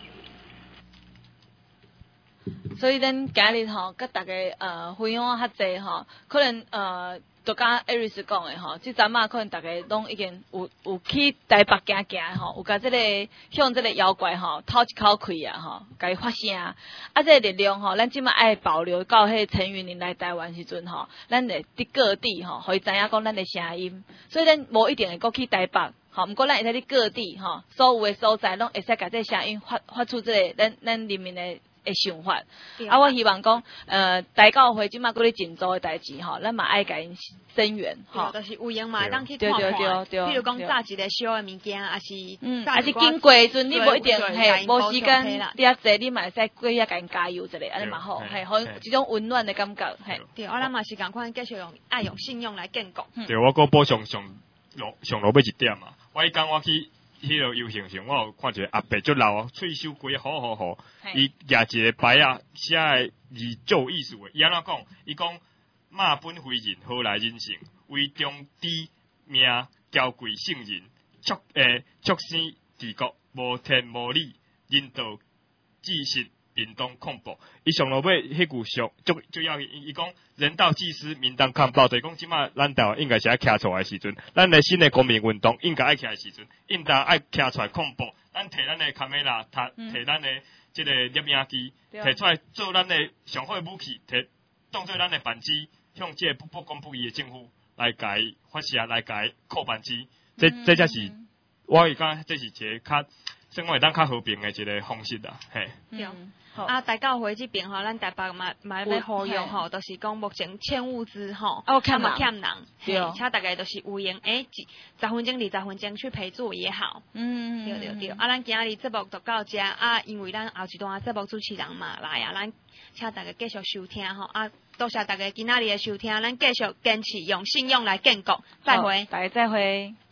所以咱今日吼，甲大家呃分享较济吼，可能呃。就甲艾瑞斯讲的吼，即阵啊可能大家拢已经有有去台北行行吼，有甲即、这个向即个妖怪吼透一口气啊吼，甲伊发声。啊，即个力量吼，咱即马爱保留到迄陈云林来台湾时阵吼，咱会伫各地吼，互伊知影讲咱的声音。所以咱无一定会过去台北，吼，毋过咱会使伫各地吼，所有的所在拢会使甲这声音发发出即、这个咱咱人民的。诶，想法啊！我希望讲，呃，大教会即马嗰啲真做诶代志吼，咱嘛爱甲因声援吼。 就是有闲嘛，当去看看。 对对对对。 譬如讲炸一个小诶物件，还是嗯，还是经过阵，你无一定嘿，无时间你啊坐，你嘛会使过遐甲因加油一下，安尼嘛好，嘿，好一种温暖诶感觉，嘿。 对，我咱嘛是共款继续用爱用信用来建构。 对，我个补充上上上落尾一点嘛，我迄讲我去。迄个游行时，我有看一个阿伯足老哦，喙修规好好好，伊举一个牌啊，写诶字足有意思诶。伊安怎讲？伊讲马本非人，何来人性？为中知命，娇贵圣人，促诶促生治国，无天无理，人道治实。平等恐怖，伊上落尾迄句俗，就就要伊讲人道祭司，民当抗暴，就是讲即马咱台湾应该是爱徛出来诶时阵，咱诶新诶公民运动应该爱徛诶时阵，应当爱徛出来恐怖，咱摕咱诶卡梅拉，摕摕咱诶即个摄影机，摕出来做咱诶上好诶武器，摕当做咱诶扳机，向即个不不公不义诶政府来甲伊发射，来甲伊扣扳机，这这才是我伊讲这是一个较生活当较和平诶一个方式啦，嘿。 嗯啊，大教会这边吼，咱台北嘛嘛要呼吁吼，就是讲目前欠物资吼， 哦欠人欠人， 对， 且大概都是有闲诶，十分钟、二十分钟去陪做也好，嗯，对对对。啊，咱今日节目就到这啊，因为咱后一段节目主持人嘛来啊，咱请大家继续收听吼啊，多谢大家今仔日的收听，咱继续坚持用信用来建构，再会， 大家再会。